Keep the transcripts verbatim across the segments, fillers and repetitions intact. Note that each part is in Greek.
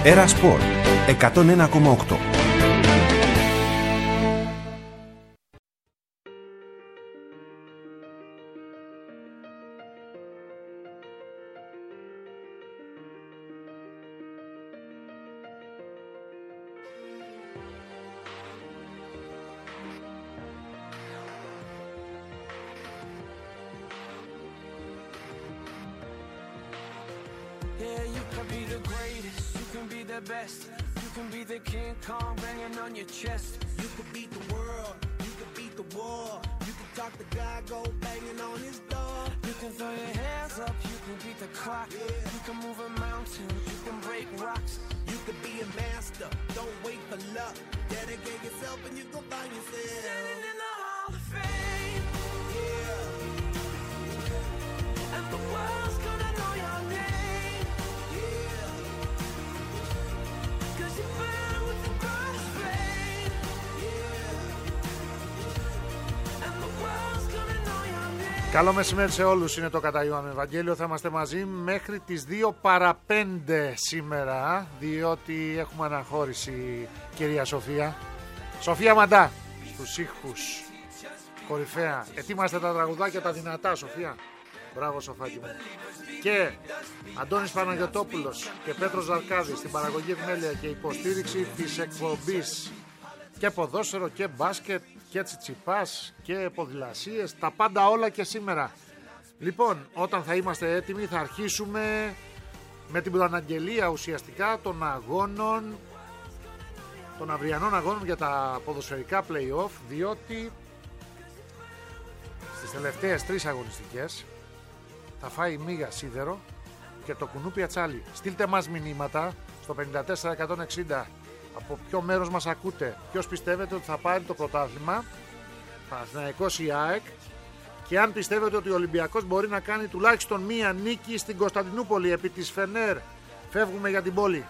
Έρα Σπορ εκατόν ένα κόμμα οκτώ. Καλό μεσημέρι σε όλους, είναι το Κατά Ιωάννου Ευαγγέλιο. Θα είμαστε μαζί μέχρι τις δύο παρά πέντε σήμερα, διότι έχουμε αναχώρηση, κυρία Σοφία. Σοφία Μαντά, στους ήχους, κορυφαία. Ετοίμαστε τα τραγουδάκια τα δυνατά, Σοφία. Μπράβο, Σοφάκι μου. Και Αντώνης Παναγιωτόπουλος και Πέτρος Ζαρκάδης στην παραγωγή επιμέλεια και υποστήριξη της εκπομπής. Και ποδόσφαιρο και μπάσκετ και τσιτσιπάς και ποδηλασίες, τα πάντα όλα και σήμερα. Λοιπόν, όταν θα είμαστε έτοιμοι θα αρχίσουμε με την προαναγγελία ουσιαστικά των αγώνων, των αυριανών αγώνων για τα ποδοσφαιρικά play-off, διότι στις τελευταίες τρεις αγωνιστικές θα φάει μίγα σίδερο και το κουνούπι ατσάλι. Στείλτε μας μηνύματα στο πενήντα τέσσερα εκατόν εξήντα. Από ποιο μέρος μας ακούτε, ποιος πιστεύετε ότι θα πάρει το πρωτάθλημα, Παναθηναϊκός ή ΑΕΚ, και αν πιστεύετε ότι ο Ολυμπιακός μπορεί να κάνει τουλάχιστον μία νίκη στην Κωνσταντινούπολη επί της Φενέρ. Φεύγουμε για την πόλη.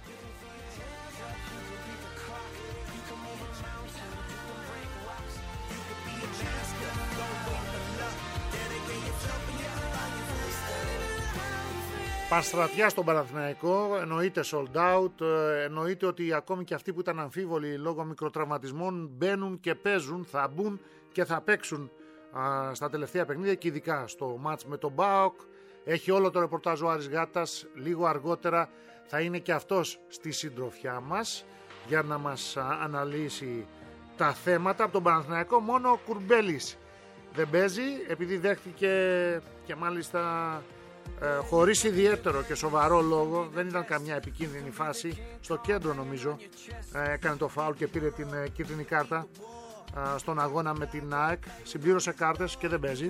Πανστρατιά στον Παναθηναϊκό, εννοείται sold out, εννοείται ότι ακόμη και αυτοί που ήταν αμφίβολοι λόγω μικροτραυματισμών μπαίνουν και παίζουν, θα μπουν και θα παίξουν α, στα τελευταία παιχνίδια και ειδικά στο μάτς με τον ΠΑΟΚ. Έχει όλο το ρεπορτάζ ο Άρης Γάτας, λίγο αργότερα θα είναι και αυτός στη συντροφιά μας για να μας α, αναλύσει τα θέματα. Από τον Παναθηναϊκό μόνο ο Κουρμπέλης δεν παίζει, επειδή δέχτηκε και μάλιστα... Ε, χωρίς ιδιαίτερο και σοβαρό λόγο, δεν ήταν καμιά επικίνδυνη φάση, στο κέντρο νομίζω ε, έκανε το φάουλ και πήρε την ε, κίτρινη κάρτα ε, στον αγώνα με την ΑΕΚ, συμπλήρωσε κάρτες και δεν παίζει.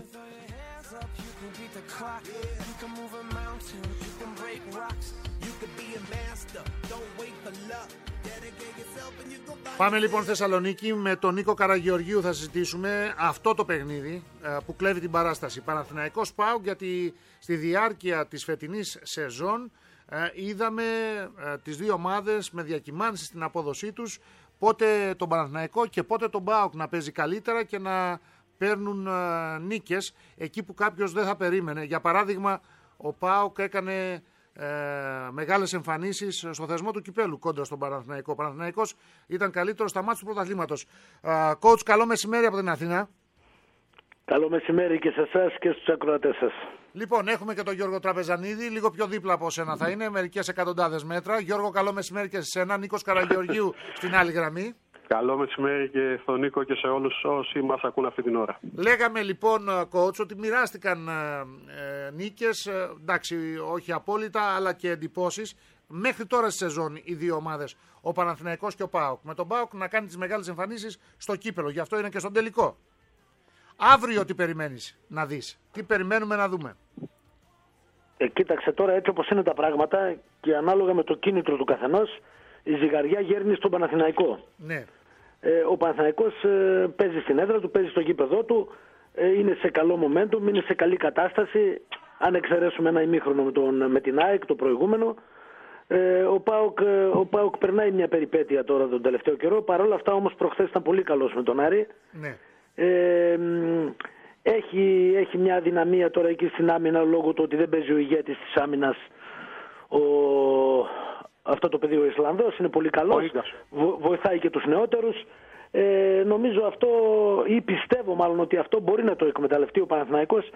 Πάμε λοιπόν Θεσσαλονίκη, με τον Νίκο Καραγεωργίου θα συζητήσουμε αυτό το παιχνίδι ε, που κλέβει την παράσταση. Παναθηναϊκός ΠΑΟΚ, γιατί στη διάρκεια της φετινής σεζόν ε, είδαμε ε, τις δύο ομάδες με διακυμάνσεις στην απόδοσή τους, πότε τον Παναθηναϊκό και πότε τον ΠΑΟΚ να παίζει καλύτερα και να παίρνουν ε, νίκες εκεί που κάποιος δεν θα περίμενε. Για παράδειγμα, ο ΠΑΟΚ έκανε Ε, μεγάλες εμφανίσεις στο θεσμό του κυπέλου κόντρα στον Παναθηναϊκό. Ο Παναθηναϊκός ήταν καλύτερος στα μάτς του πρωταθλήματος. Coach, καλό μεσημέρι από την Αθήνα. Καλό μεσημέρι και σε εσάς και στους ακροατές σας. Λοιπόν, έχουμε και τον Γιώργο Τραπεζανίδη, λίγο πιο δίπλα από σένα θα είναι, μερικές εκατοντάδες μέτρα. Γιώργο, καλό μεσημέρι και σε σένα. Νίκος Καραγεωργίου στην άλλη γραμμή. Καλό μεσημέρι και στον Νίκο και σε όλους όσοι μας ακούν αυτή την ώρα. Λέγαμε λοιπόν, coach, ότι μοιράστηκαν ε, νίκες, ε, εντάξει, όχι απόλυτα, αλλά και εντυπώσεις. Μέχρι τώρα στη σεζόν οι δύο ομάδες, ο Παναθηναϊκός και ο ΠΑΟΚ. Με τον ΠΑΟΚ να κάνει τις μεγάλες εμφανίσεις στο κύπελο, γι' αυτό είναι και στον τελικό. Αύριο τι περιμένεις να δεις, τι περιμένουμε να δούμε? Ε, κοίταξε τώρα, έτσι όπως είναι τα πράγματα και ανάλογα με το κίνητρο του καθενός, η ζυγαριά γέρνει στον Παναθηναϊκό. Ναι. Ε, ο Παναθηναϊκός ε, παίζει στην έδρα του, παίζει στο γήπεδό του, ε, είναι σε καλό momentum, είναι σε καλή κατάσταση. Αν εξαιρέσουμε ένα ημίχρονο με, τον, με την ΑΕΚ, το προηγούμενο, ε, ο, ΠΑΟΚ, ο ΠΑΟΚ περνάει μια περιπέτεια τώρα τον τελευταίο καιρό. Παρ' όλα αυτά όμως προχθές ήταν πολύ καλός με τον Άρη. Ναι. Ε, έχει, έχει μια αδυναμία τώρα εκεί στην άμυνα λόγω του ότι δεν παίζει ο ηγέτης της άμυνας, ο, αυτό το παιδί ο Ισλανδός, είναι πολύ καλός, Βο, βοηθάει και τους νεότερους. Ε, νομίζω αυτό, ή πιστεύω μάλλον ότι αυτό μπορεί να το εκμεταλλευτεί ο Παναθηναϊκός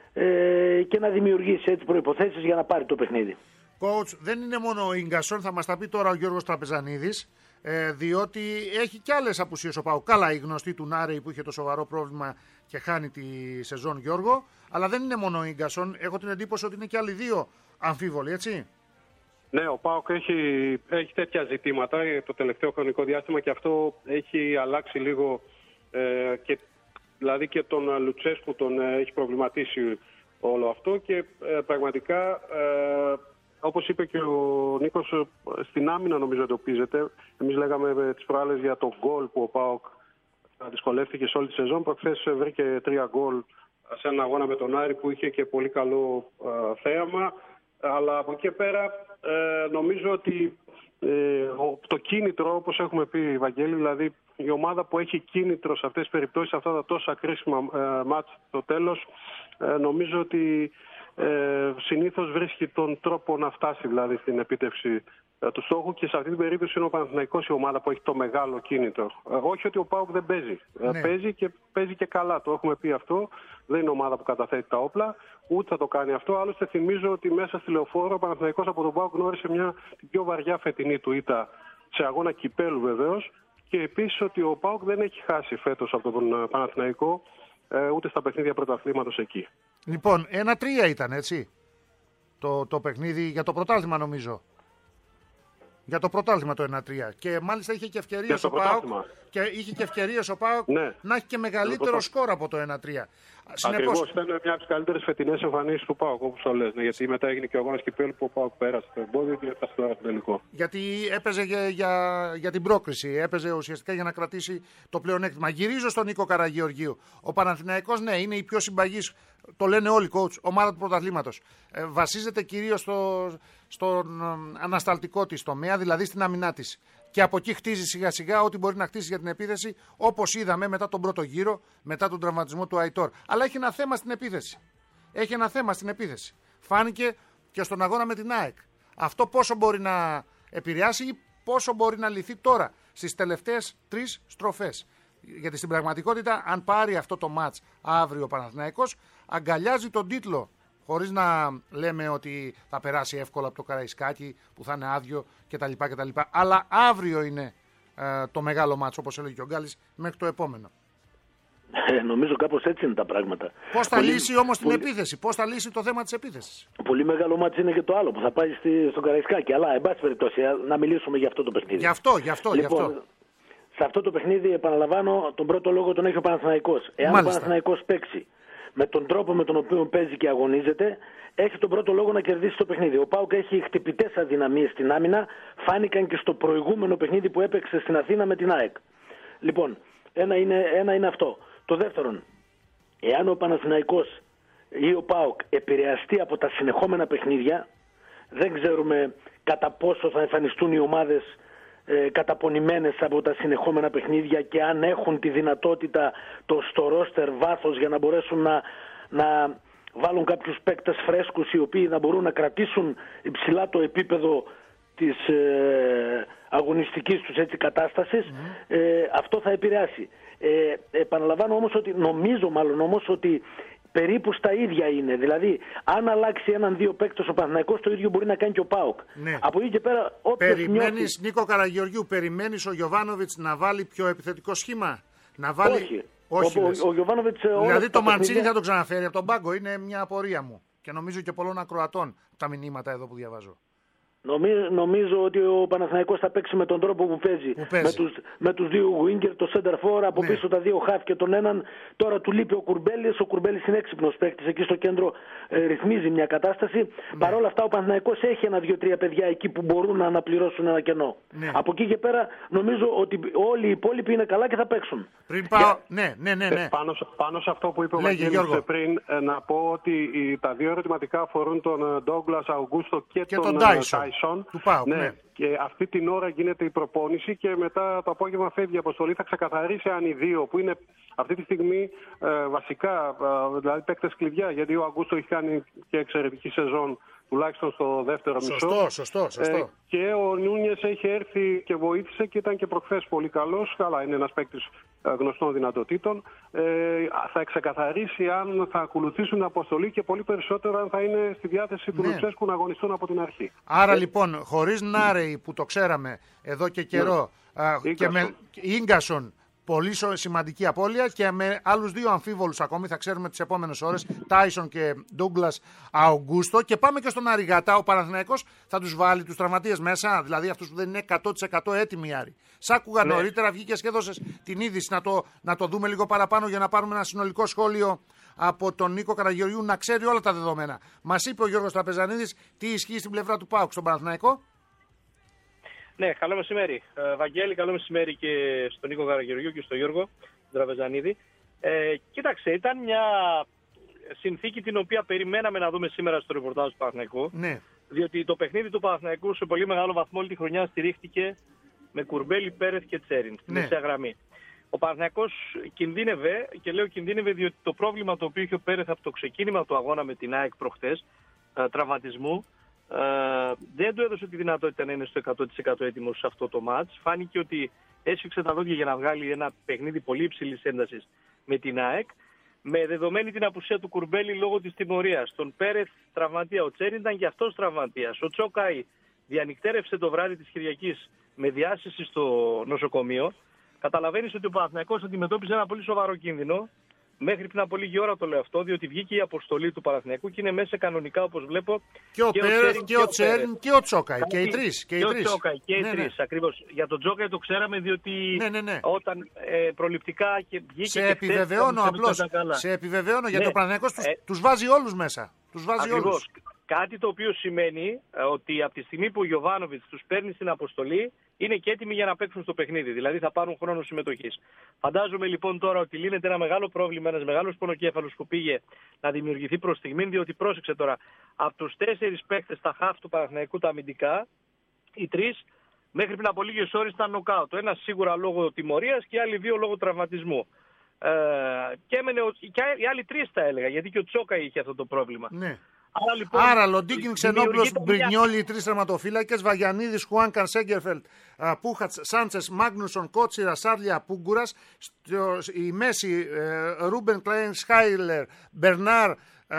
ε, και να δημιουργήσει έτσι προϋποθέσεις για να πάρει το παιχνίδι. Coach, δεν είναι μόνο ο Ίγκασον, θα μας τα πει τώρα ο Γιώργος Τραπεζανίδης, ε, διότι έχει και άλλες απουσίες ο ΠΑΟΚ. Καλά, η γνωστή του Νάρεϊ που είχε το σοβαρό πρόβλημα και χάνει τη σεζόν, Γιώργο, αλλά δεν είναι μόνο ο Ίγκασον. Έχω την εντύπωση ότι είναι και άλλοι δύο αμφίβολοι, έτσι. Ναι, ο ΠΑΟΚ έχει, έχει τέτοια ζητήματα το τελευταίο χρονικό διάστημα και αυτό έχει αλλάξει λίγο ε, και, δηλαδή και τον Λουτσέσκου τον ε, έχει προβληματίσει όλο αυτό και ε, πραγματικά ε, όπως είπε και ο Νίκος, στην άμυνα νομίζω εντοπίζεται. Εμείς λέγαμε τις προάλλες για το γκολ που ο ΠΑΟΚ δυσκολεύτηκε σε όλη τη σεζόν. Προχθές βρήκε τρία γκολ σε έναν αγώνα με τον Άρη που είχε και πολύ καλό ε, θέαμα. Αλλά από εκεί πέρα ε, νομίζω ότι ε, το κίνητρο, όπως έχουμε πει, Βαγγέλη, δηλαδή η ομάδα που έχει κίνητρο σε αυτές τις περιπτώσεις, σε αυτά τα τόσα κρίσιμα ε, μάτς στο τέλος, ε, νομίζω ότι ε, συνήθως βρίσκει τον τρόπο να φτάσει δηλαδή στην επίτευξη ε, του στόχου και σε αυτή την περίπτωση είναι ο Παναθηναϊκός η ομάδα που έχει το μεγάλο κίνητρο. Ε, όχι ότι ο ΠΑΟΚ δεν παίζει. Ε, ναι. Παίζει και, παίζει και καλά, το έχουμε πει αυτό. Δεν είναι ομάδα που καταθέτει τα όπλα, ούτε θα το κάνει αυτό. Άλλωστε θυμίζω ότι μέσα στη Λεωφόρο ο Παναθηναϊκός από τον ΠΑΟΚ γνώρισε μια την πιο βαριά φετινή του ήττα σε αγώνα κυπέλου βεβαίως. Και επίσης ότι ο ΠΑΟΚ δεν έχει χάσει φέτος από τον Παναθηναϊκό ε, ούτε στα παιχνίδια πρωταθλήματος εκεί. Λοιπόν, ένα τρία ήταν, έτσι, το, το παιχνίδι για το πρωτάθλημα νομίζω. Για το πρωτάθλημα το ένα τρία. Και μάλιστα είχε και ευκαιρίες ο ΠΑΟΚ και είχε και ευκαιρίες ο ΠΑΟΚ ναι. να έχει και μεγαλύτερο σκορ από το ένα τρία. Ακριβώς, ήταν μια από τις καλύτερες φετινές εμφανίσεις του ΠΑΟΚ, όπως το λες. Ναι, γιατί μετά έγινε και ο αγώνας κυπέλλου που ο ΠΑΟΚ πέρασε το εμπόδιο και έφτασε τώρα στο τελικό. Γιατί έπαιζε για, για, για την πρόκριση, έπαιζε ουσιαστικά για να κρατήσει το πλεονέκτημα. Γυρίζω στον Νίκο Καραγεωργίου. Ο Παναθηναϊκός, ναι, είναι η πιο συμπαγής, το λένε όλοι coach, ομάδα του πρωταθλήματος. Ε, βασίζεται κυρίως στο, στον ανασταλτικό της τομέα, δηλαδή στην αμυνά της. Και από εκεί χτίζει σιγά σιγά ό,τι μπορεί να χτίσει για την επίθεση, όπως είδαμε μετά τον πρώτο γύρο, μετά τον τραυματισμό του Αϊτόρ. Αλλά έχει ένα θέμα στην επίθεση. Έχει ένα θέμα στην επίθεση. Φάνηκε και στον αγώνα με την ΑΕΚ. Αυτό πόσο μπορεί να επηρεάσει ή πόσο μπορεί να λυθεί τώρα στις τελευταίες τρεις στροφές. Γιατί στην πραγματικότητα, αν πάρει αυτό το μάτς αύριο ο Παναθηναϊκός, αγκαλιάζει τον τίτλο. Χωρίς να λέμε ότι θα περάσει εύκολα από το Καραϊσκάκι που θα είναι άδειο κτλ. κτλ. Αλλά αύριο είναι ε, το μεγάλο μάτσο, όπως έλεγε και ο Γκάλης, μέχρι το επόμενο. Ε, νομίζω κάπως έτσι είναι τα πράγματα. Πώς θα πολύ, λύσει όμως πολύ, την επίθεση, πώς θα λύσει το θέμα της επίθεσης. Πολύ μεγάλο μάτσο είναι και το άλλο που θα πάει στη, στο Καραϊσκάκι. Αλλά, εν πάση περιπτώσει, να μιλήσουμε για αυτό το παιχνίδι. Γι' αυτό, γι' αυτό, λοιπόν, γι' αυτό. Σε αυτό το παιχνίδι, επαναλαμβάνω, τον πρώτο λόγο τον έχει ο Παναθηναϊκός. Εάν Μάλιστα. ο Παναθηναϊκός παίξει με τον τρόπο με τον οποίο παίζει και αγωνίζεται, έχει τον πρώτο λόγο να κερδίσει το παιχνίδι. Ο ΠΑΟΚ έχει χτυπητές αδυναμίες στην άμυνα, φάνηκαν και στο προηγούμενο παιχνίδι που έπαιξε στην Αθήνα με την ΑΕΚ. Λοιπόν, ένα είναι, ένα είναι αυτό. Το δεύτερον, εάν ο Παναθηναϊκός ή ο ΠΑΟΚ επηρεαστεί από τα συνεχόμενα παιχνίδια, δεν ξέρουμε κατά πόσο θα εμφανιστούν οι ομάδες ε, καταπονημένες από τα συνεχόμενα παιχνίδια και αν έχουν τη δυνατότητα το, στο ρόστερ βάθος για να μπορέσουν να, να βάλουν κάποιους παίκτες φρέσκους οι οποίοι να μπορούν να κρατήσουν υψηλά το επίπεδο της ε, αγωνιστικής τους έτσι κατάστασης, mm-hmm. ε, αυτό θα επηρεάσει. Ε, επαναλαμβάνω όμως ότι, νομίζω μάλλον όμως ότι περίπου στα ίδια είναι. Δηλαδή, αν αλλάξει έναν-δύο παίκτες ο Παναθηναϊκός, το ίδιο μπορεί να κάνει και ο ΠΑΟΚ. Ναι. Από εκεί και πέρα, όποιος περιμένεις, νιώθει... Νίκο Καραγεωργίου, περιμένεις ο Γιοβάνοβιτς να βάλει πιο επιθετικό σχήμα? Να βάλει... Όχι. Όχι ο, ο, ο Γιοβάνοβιτς, δηλαδή το Μαντσίνη παιχνίδια... θα το ξαναφέρει από τον πάγκο. Είναι μια απορία μου. Και νομίζω και πολλών ακροατών τα μηνύματα εδώ που διαβάζω. Νομίζω, νομίζω ότι ο Παναθηναϊκός θα παίξει με τον τρόπο που παίζει. Που παίζει. Με, τους, με τους δύο winger, το center for, από ναι. πίσω τα δύο half και τον έναν. Τώρα του λείπει ο Κουρμπέλης. Ο Κουρμπέλης είναι έξυπνος παίκτης. Εκεί στο κέντρο ε, ρυθμίζει μια κατάσταση. Ναι. Παρ' όλα αυτά ο Παναθηναϊκός έχει ένα-δύο-τρία παιδιά εκεί που μπορούν να αναπληρώσουν ένα κενό. Ναι. Από εκεί και πέρα νομίζω ότι όλοι οι υπόλοιποι είναι καλά και θα παίξουν. Πριν πάω. Για... Ναι, ναι, ναι. ναι. Ε, πάνω, πάνω σε αυτό που είπε ο Βαγγέλης πριν, ε, να πω ότι οι, τα δύο ερωτηματικά αφορούν τον Ντόγκλας Αουγκούστο και, και τον Τάισον. Του πάω, ναι. ναι. Και αυτή την ώρα γίνεται η προπόνηση και μετά το απόγευμα φεύγει η αποστολή. Θα ξεκαθαρίσει αν οι δύο που είναι αυτή τη στιγμή ε, βασικά, ε, δηλαδή παίκτες κλειδιά, γιατί ο Αγκούστο έχει κάνει και εξαιρετική σεζόν τουλάχιστον στο δεύτερο μισό. Σωστό, σωστό, σωστό. Ε, και ο Νούνιες έχει έρθει και βοήθησε και ήταν και προχθές πολύ καλός. Καλά, είναι ένας παίκτης γνωστών δυνατοτήτων. Ε, θα ξεκαθαρίσει αν θα ακολουθήσουν την αποστολή και πολύ περισσότερο αν θα είναι στη διάθεση του ναι. Λουτσέσκου να αγωνιστούν από την αρχή. Άρα ε, λοιπόν, χωρίς Νάρεϊ που το ξέραμε εδώ και καιρό ναι. α, και με Ίγκασον, πολύ σημαντική απώλεια και με άλλους δύο αμφίβολους ακόμη, θα ξέρουμε τις επόμενες ώρες, Τάισον και Ντούγκλας Αουγκούστο. Και πάμε και στον Αριγάτα. Ο Παναθηναϊκός θα τους βάλει τους τραυματίες μέσα, δηλαδή αυτούς που δεν είναι εκατό τοις εκατό έτοιμοι, Άρη. Σ' άκουγα ναι. νωρίτερα, βγήκε και έδωσες την είδηση να το, να το δούμε λίγο παραπάνω για να πάρουμε ένα συνολικό σχόλιο από τον Νίκο Καραγεωργίου να ξέρει όλα τα δεδομένα. Μας είπε ο Γιώργος Τραπεζανίδης τι ισχύει στην πλευρά του ΠΑΟΚ στον Παναθηναϊκό. Ναι, καλό μεσημέρι. Ε, Βαγγέλη, καλό μεσημέρι και στον Νίκο Καραγεωργίου και στον Γιώργο Τραπεζανίδη. Ε, κοίταξε, ήταν μια συνθήκη την οποία περιμέναμε να δούμε σήμερα στο ρεπορτάζ του Παναθηναϊκού. Ναι. Διότι το παιχνίδι του Παναθηναϊκού σε πολύ μεγάλο βαθμό όλη τη χρονιά στηρίχτηκε με Κουρμπέλη, Πέρεθ και Τσέριν στη ναι. μεσαία γραμμή. Ο Παναθηναϊκός κινδύνευε, και λέω κινδύνευε διότι το πρόβλημα το οποίο είχε ο Πέρεθ από το ξεκίνημα του αγώνα με την ΑΕΚ προχτές, ε, τραυματισμού, Uh, δεν του έδωσε τη δυνατότητα να είναι στο εκατό τοις εκατό έτοιμος σε αυτό το μάτς. Φάνηκε ότι έσφιξε τα δόντια για να βγάλει ένα παιχνίδι πολύ υψηλής έντασης με την ΑΕΚ. Με δεδομένη την απουσία του Κουρμπέλη λόγω της τιμωρίας. Τον Πέρεθ τραυματία. Ο Τσέριν ήταν και αυτός τραυματίας. Ο Τσόκαη διανυκτέρευσε το βράδυ της Κυριακής με διάσηση στο νοσοκομείο. Καταλαβαίνεις ότι ο Παναθηναϊκός αντιμετώπιζε ένα πολύ σοβαρό κίνδυνο. Μέχρι πριν από λίγη ώρα το λέω αυτό, διότι βγήκε η αποστολή του Παναθηναϊκού και είναι μέσα κανονικά, όπως βλέπω. Και ο Πέρεθ και ο Τσέριν και ο Τσόκαη. Και οι τρεις. Και, και ο Τσόκαη και οι ναι, τρεις. Ναι. Ακριβώς. Για τον Τσόκαη το ξέραμε, διότι ναι, ναι, ναι. όταν ε, προληπτικά και βγήκε. Σε και επιβεβαιώνω απλώς. Σε επιβεβαιώνω γιατί ναι. ο Παναθηναϊκός τους, ε, τους βάζει όλους μέσα. Τους βάζει ακριβώς. όλους. Κάτι το οποίο σημαίνει ε, ότι από τη στιγμή που ο Γιοβάνοβιτς τους παίρνει στην αποστολή, είναι και έτοιμοι για να παίξουν στο παιχνίδι. Δηλαδή θα πάρουν χρόνο συμμετοχής. Φαντάζομαι λοιπόν τώρα ότι λύνεται ένα μεγάλο πρόβλημα, ένας μεγάλος πονοκέφαλος που πήγε να δημιουργηθεί προς στιγμή, διότι πρόσεξε τώρα, από τους τέσσερις παίκτες στα χαφ του Παναθηναϊκού τα αμυντικά, οι τρεις μέχρι πριν από λίγες ώρες ήταν νοκάουτ. Το ένα σίγουρα λόγω τιμωρίας και οι άλλοι δύο λόγω τραυματισμού. Ε, και, έμενε, και οι άλλοι τρεις τα έλεγα, γιατί και ο Τσόκα είχε αυτό το πρόβλημα. Ναι. Άρα, λοιπόν, Άρα Λοντίκιν, Ξενόπουλος, Μπρινιόλι, οι τρεις τερματοφύλακες, Βαγιανίδης, Χουάνκαν, Σέγκερφελτ, Πούχατς, Σάντσες, Μάγνουσον, Κότσιρα, Σάρλια, Πούγκουρας, η μέση, Ρούμπεν Κλέιν, Σχάιλερ, Μπερνάρ,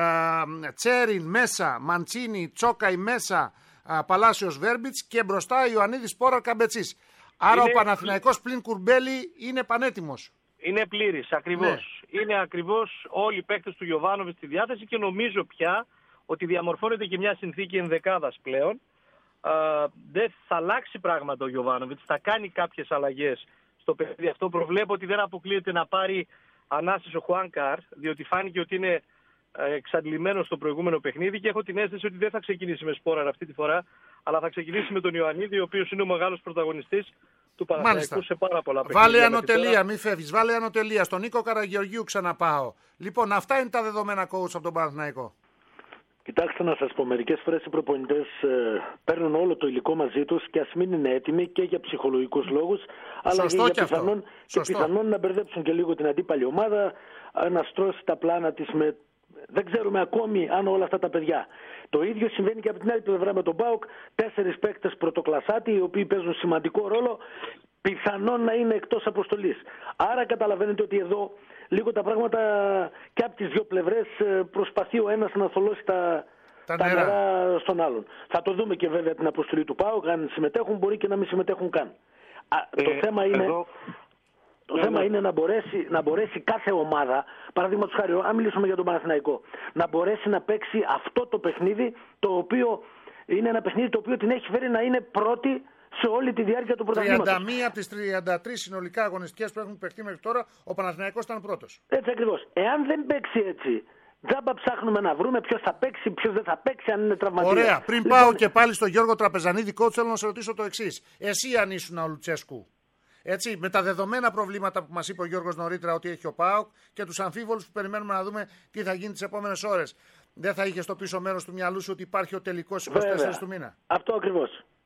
Τσέριν μέσα, Μαντσίνι, Τσόκαη μέσα, Παλάσιος Βέρμπιτς και μπροστά Ιωαννίδης, Πόρα, Καμπετσής. Άρα είναι... ο Παναθηναϊκός πλην Κουρμπέλη είναι πανέτοιμος. Είναι πλήρης, ακριβώς. Ναι. Είναι ακριβώς όλοι οι παίκτες του Γιοβάνοβιτς στη διάθεση και νομίζω πια ότι διαμορφώνεται και μια συνθήκη ενδεκάδας πλέον. Α, δεν θα αλλάξει πράγματα ο Γιοβάνοβιτς, θα κάνει κάποιες αλλαγές στο παιχνίδι αυτό. Προβλέπω ότι δεν αποκλείεται να πάρει ανάσες ο Χουάνκαρ, διότι φάνηκε ότι είναι εξαντλημένος στο προηγούμενο παιχνίδι και έχω την αίσθηση ότι δεν θα ξεκινήσει με Σπόραρ αυτή τη φορά, αλλά θα ξεκινήσει με τον Ιωαννίδη, ο οποίος είναι ο μεγάλος πρωταγωνιστής του Παναθηναϊκού σε πάρα πολλά παιχνίδια. Βάλε ανωτελεία, μη φεύγεις. Βάλε ανωτελεία. Στον Νίκο Καραγεωργίου ξαναπάω. Λοιπόν, αυτά είναι τα δεδομένα coach από τον Παναθηναϊκό. Κοιτάξτε να σας πω, μερικές φορές οι προπονητές ε, παίρνουν όλο το υλικό μαζί τους και ας μην είναι έτοιμοι και για ψυχολογικούς λόγους, αλλά Σωστό και, και, για πιθανόν, και πιθανόν να μπερδέψουν και λίγο την αντίπαλη ομάδα, να στρώσει τα πλάνα της με... Δεν ξέρουμε ακόμη αν όλα αυτά τα παιδιά. Το ίδιο συμβαίνει και από την άλλη πλευρά με τον ΠΑΟΚ. Τέσσερις παίκτες πρωτοκλασάτη, οι οποίοι παίζουν σημαντικό ρόλο, πιθανόν να είναι εκτός αποστολής. Άρα καταλαβαίνετε ότι εδώ λίγο τα πράγματα και από τις δύο πλευρές προσπαθεί ο ένας να θολώσει τα, τα, τα νερά στον άλλον. Θα το δούμε και βέβαια την αποστολή του ΠΑΟΚ. Αν συμμετέχουν μπορεί και να μην συμμετέχουν καν. Α, ε, το θέμα είναι... Εδώ... Το ναι, θέμα ναι. είναι να μπορέσει, να μπορέσει κάθε ομάδα, παραδείγματος χάρη, αν μιλήσουμε για τον Παναθηναϊκό, να μπορέσει να παίξει αυτό το παιχνίδι, το οποίο είναι ένα παιχνίδι το οποίο την έχει φέρει να είναι πρώτη σε όλη τη διάρκεια του πρωταθλήματος. τριάντα μία από τις τριάντα τρεις συνολικά αγωνιστικές που έχουν παιχτεί μέχρι τώρα, ο Παναθηναϊκός ήταν πρώτος. Έτσι ακριβώς. Εάν δεν παίξει έτσι, τζάμπα ψάχνουμε να βρούμε ποιος θα παίξει, ποιος δεν θα παίξει, αν είναι τραυματίας. Ωραία. Πριν λοιπόν... πάω και πάλι στον Γιώργο Τραπεζανίδη, coach, θέλω να σε ρωτήσω το εξής. Εσύ αν ήσουν ο Λουτσέσκου, έτσι, με τα δεδομένα προβλήματα που μας είπε ο Γιώργος νωρίτερα ότι έχει ο ΠΑΟΚ και τους αμφίβολους που περιμένουμε να δούμε τι θα γίνει τις επόμενες ώρες, δεν θα είχε στο πίσω μέρος του μυαλού σου ότι υπάρχει ο τελικός εικοστή τέσσερις του μήνα? Αυτό ακριβώς.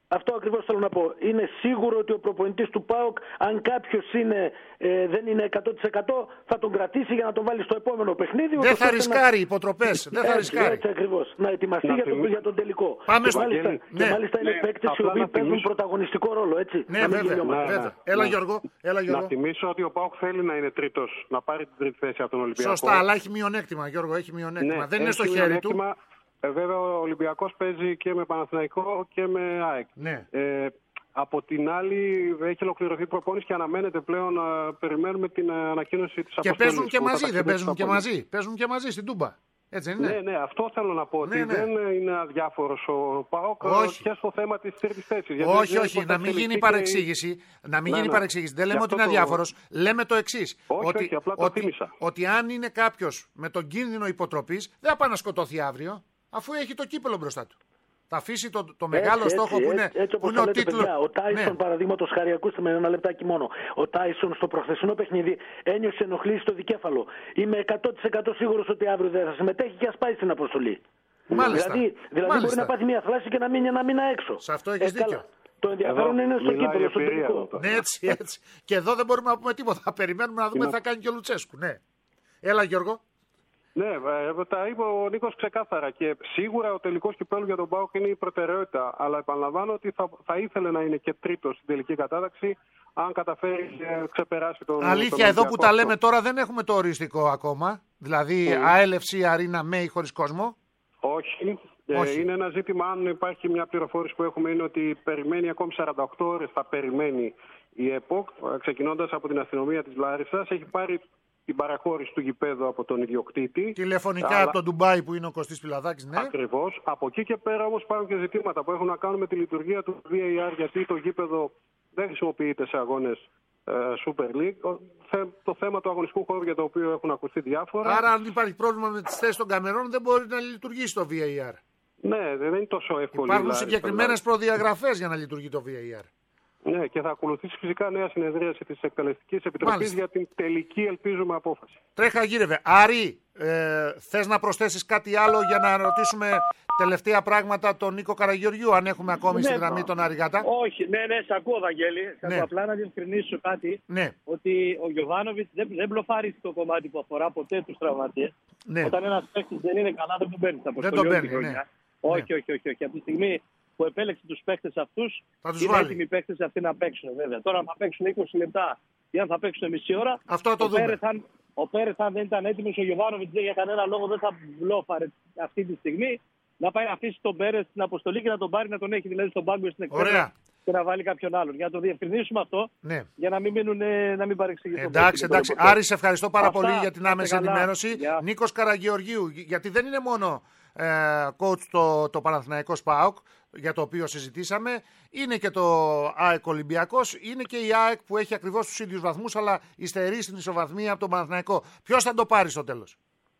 Αυτό ακριβώς θέλω να πω. Είναι σίγουρο ότι ο προπονητής του ΠΑΟΚ, αν κάποιος είναι, ε, δεν είναι εκατό τοις εκατό, θα τον κρατήσει για να τον βάλει στο επόμενο παιχνίδι. Δεν θα ρισκάρει να... υποτροπές. Δεν θα ρισκάρει. Έτσι ακριβώς. Να ετοιμαστεί για, το, για τον τελικό. Πάμε και, μάλιστα, ναι. και μάλιστα είναι ναι. παίκτες οι οποίοι παίζουν πρωταγωνιστικό ρόλο. Έτσι. Ναι, βέβαια. Ναι, βέβαια. Έλα, ναι. Γιώργο. Έλα, Γιώργο. Να θυμίσω ότι ο ΠΑΟΚ θέλει να είναι τρίτος, να πάρει την τρίτη θέση από τον Ολυμπιακό. Σωστά, αλλά έχει μειονέκτημα, Γιώργο. Έχει μειονέκτημα. Ναι, δεν είναι στο χέρι του. Ε, βέβαια ο Ολυμπιακός παίζει και με Παναθηναϊκό και με ΑΕΚ. Ναι. Ε, από την άλλη έχει ολοκληρωθεί η προπόνηση και αναμένεται πλέον να περιμένουμε την ανακοίνωση της αποστολής. Και παίζουν και μαζί, δεν παίζουν και μαζί. Παίζουν και μαζί στην Τούμπα. Έτσι είναι. Ναι, ναι, αυτό θέλω να πω. Ναι, ότι ναι. δεν είναι αδιάφορος ο ΠΑΟΚ και στο θέμα της τρίτης θέσης. Όχι, όχι, να μην γίνει παρεξήγηση. Να μην γίνει παρεξήγηση. Δεν λέμε ότι είναι αδιάφορος. Λέμε το εξής. Όχι, απλά το θύμισα. Ότι αν είναι κάποιος με τον κίνδυνο υποτροπής, δεν θα πάει να σκοτώθει αύριο, αφού έχει το κύπελο μπροστά του. Θα αφήσει το, το μεγάλο έτσι, στόχο έτσι, που είναι, έτσι, έτσι, που είναι ο τίτλος. Ο Τάισον, ναι. παραδείγματος χάρη, ακούστε με ένα λεπτάκι μόνο. Ο Τάισον στο προχθεσινό παιχνίδι ένιωσε ενοχλήσει στο δικέφαλο. Είμαι εκατό τοις εκατό σίγουρος ότι αύριο δεν θα συμμετέχει και ας πάει στην αποστολή. Μάλιστα. Δηλαδή, δηλαδή Μάλιστα. μπορεί να πάθει μια θλάση και να μείνει ένα μήνα έξω. Σε αυτό έχεις ε, δίκιο. Καλά. Το ενδιαφέρον εδώ είναι στο κύπελο, στο τελικό. Ναι, έτσι, έτσι. Και εδώ δεν μπορούμε να πούμε τίποτα. Θα περιμένουμε να δούμε τι θα κάνει και ο Λουτσέσκου. Ναι. Έλα, Γιώργο. Ναι, τα είπε ο Νίκος ξεκάθαρα και σίγουρα ο τελικός κυπέλλου για τον ΠΑΟΚ είναι η προτεραιότητα. Αλλά επαναλαμβάνω ότι θα, θα ήθελε να είναι και τρίτος στην τελική κατάταξη αν καταφέρει και ξεπεράσει τον. Αλήθεια, τον εδώ που τα λέμε τώρα δεν έχουμε το οριστικό ακόμα. Δηλαδή, mm. έι ελ εφ σι Arena με ή χωρίς κόσμο. Όχι. Όχι. Ε, είναι ένα ζήτημα, αν υπάρχει μια πληροφόρηση που έχουμε, είναι ότι περιμένει ακόμη σαράντα οκτώ ώρες, θα περιμένει η ΕΠΟΚ, ξεκινώντας από την αστυνομία της Λάρισσας. Έχει πάρει την παραχώρηση του γηπέδου από τον ιδιοκτήτη. Τηλεφωνικά αλλά... από τον Ντουμπάι που είναι ο Κωστής Πιλαδάκης, ναι. Ακριβώς. Από εκεί και πέρα όμως υπάρχουν και ζητήματα που έχουν να κάνουν με τη λειτουργία του βι έι αρ, γιατί το γήπεδο δεν χρησιμοποιείται σε αγώνες ε, Super League. Το θέμα του αγωνιστικού χώρου για το οποίο έχουν ακουστεί διάφορα. Άρα, αν υπάρχει πρόβλημα με τις θέσεις των καμερών, δεν μπορεί να λειτουργήσει το βι έι αρ. Ναι, δεν είναι τόσο εύκολο. Υπάρχουν συγκεκριμένες προδιαγραφές για να λειτουργεί το βι έι αρ. Ναι, και θα ακολουθήσει φυσικά νέα συνεδρίαση της Εκτελεστικής Επιτροπής για την τελική, ελπίζουμε, απόφαση. Τρέχα γύρευε. Άρη, ε, θες να προσθέσεις κάτι άλλο για να ρωτήσουμε τελευταία πράγματα τον Νίκο Καραγεωργιού, αν έχουμε ακόμη ναι, στη γραμμή τον Άρη Γάτα? Όχι, ναι, ναι, σ' ακούω, Βαγγέλη. Θα ναι. απλά να διευκρινίσω κάτι. Ναι. Ότι ο Γιωβάνοβιτς δεν, δεν μπλοφάρει το κομμάτι που αφορά ποτέ τους τραυματίες. Ναι. Όταν ένας παίκτης δεν είναι καλά, δεν τον παίρνει στα αποστολή. Δεν τον παίρνει, ναι. Όχι, όχι, όχι, όχι. Από τη στιγμή που επέλεξε τους παίκτες αυτούς, είναι βάλει. Έτοιμοι οι παίκτες αυτοί να παίξουν, βέβαια. Τώρα, αν θα παίξουν είκοσι λεπτά ή αν θα παίξουν μισή ώρα, αυτό θα το ο δούμε. Πέρεθ, αν, ο Πέρεθ, αν δεν ήταν έτοιμος, ο Γιωβάνοβιτς για κανένα λόγο δεν θα μπλόφαρε αυτή τη στιγμή να πάει να αφήσει τον Πέρεθ στην αποστολή και να τον πάρει να τον έχει δηλαδή στον πάγκο στην εκπαίδευση και να βάλει κάποιον άλλον. Για να το διευκρινίσουμε αυτό, ναι. για να μην, μείνουν, να μην παρεξηγηθούν. Εντάξει, εντάξει. Άρη, σε ευχαριστώ πάρα Αυτά, πολύ για την άμεση ενημέρωση. Yeah. Νίκος Καραγεωργίου, γιατί δεν είναι μόνο ε, coach το, το Παναθηναϊκός ΠΑΟΚ, για το οποίο συζητήσαμε, είναι και το ΑΕΚ Ολυμπιακός, είναι και η ΑΕΚ που έχει ακριβώς τους ίδιους βαθμούς, αλλά υστερεί στην ισοβαθμία από τον Παναθηναϊκό. Ποιος θα το πάρει στο τέλος?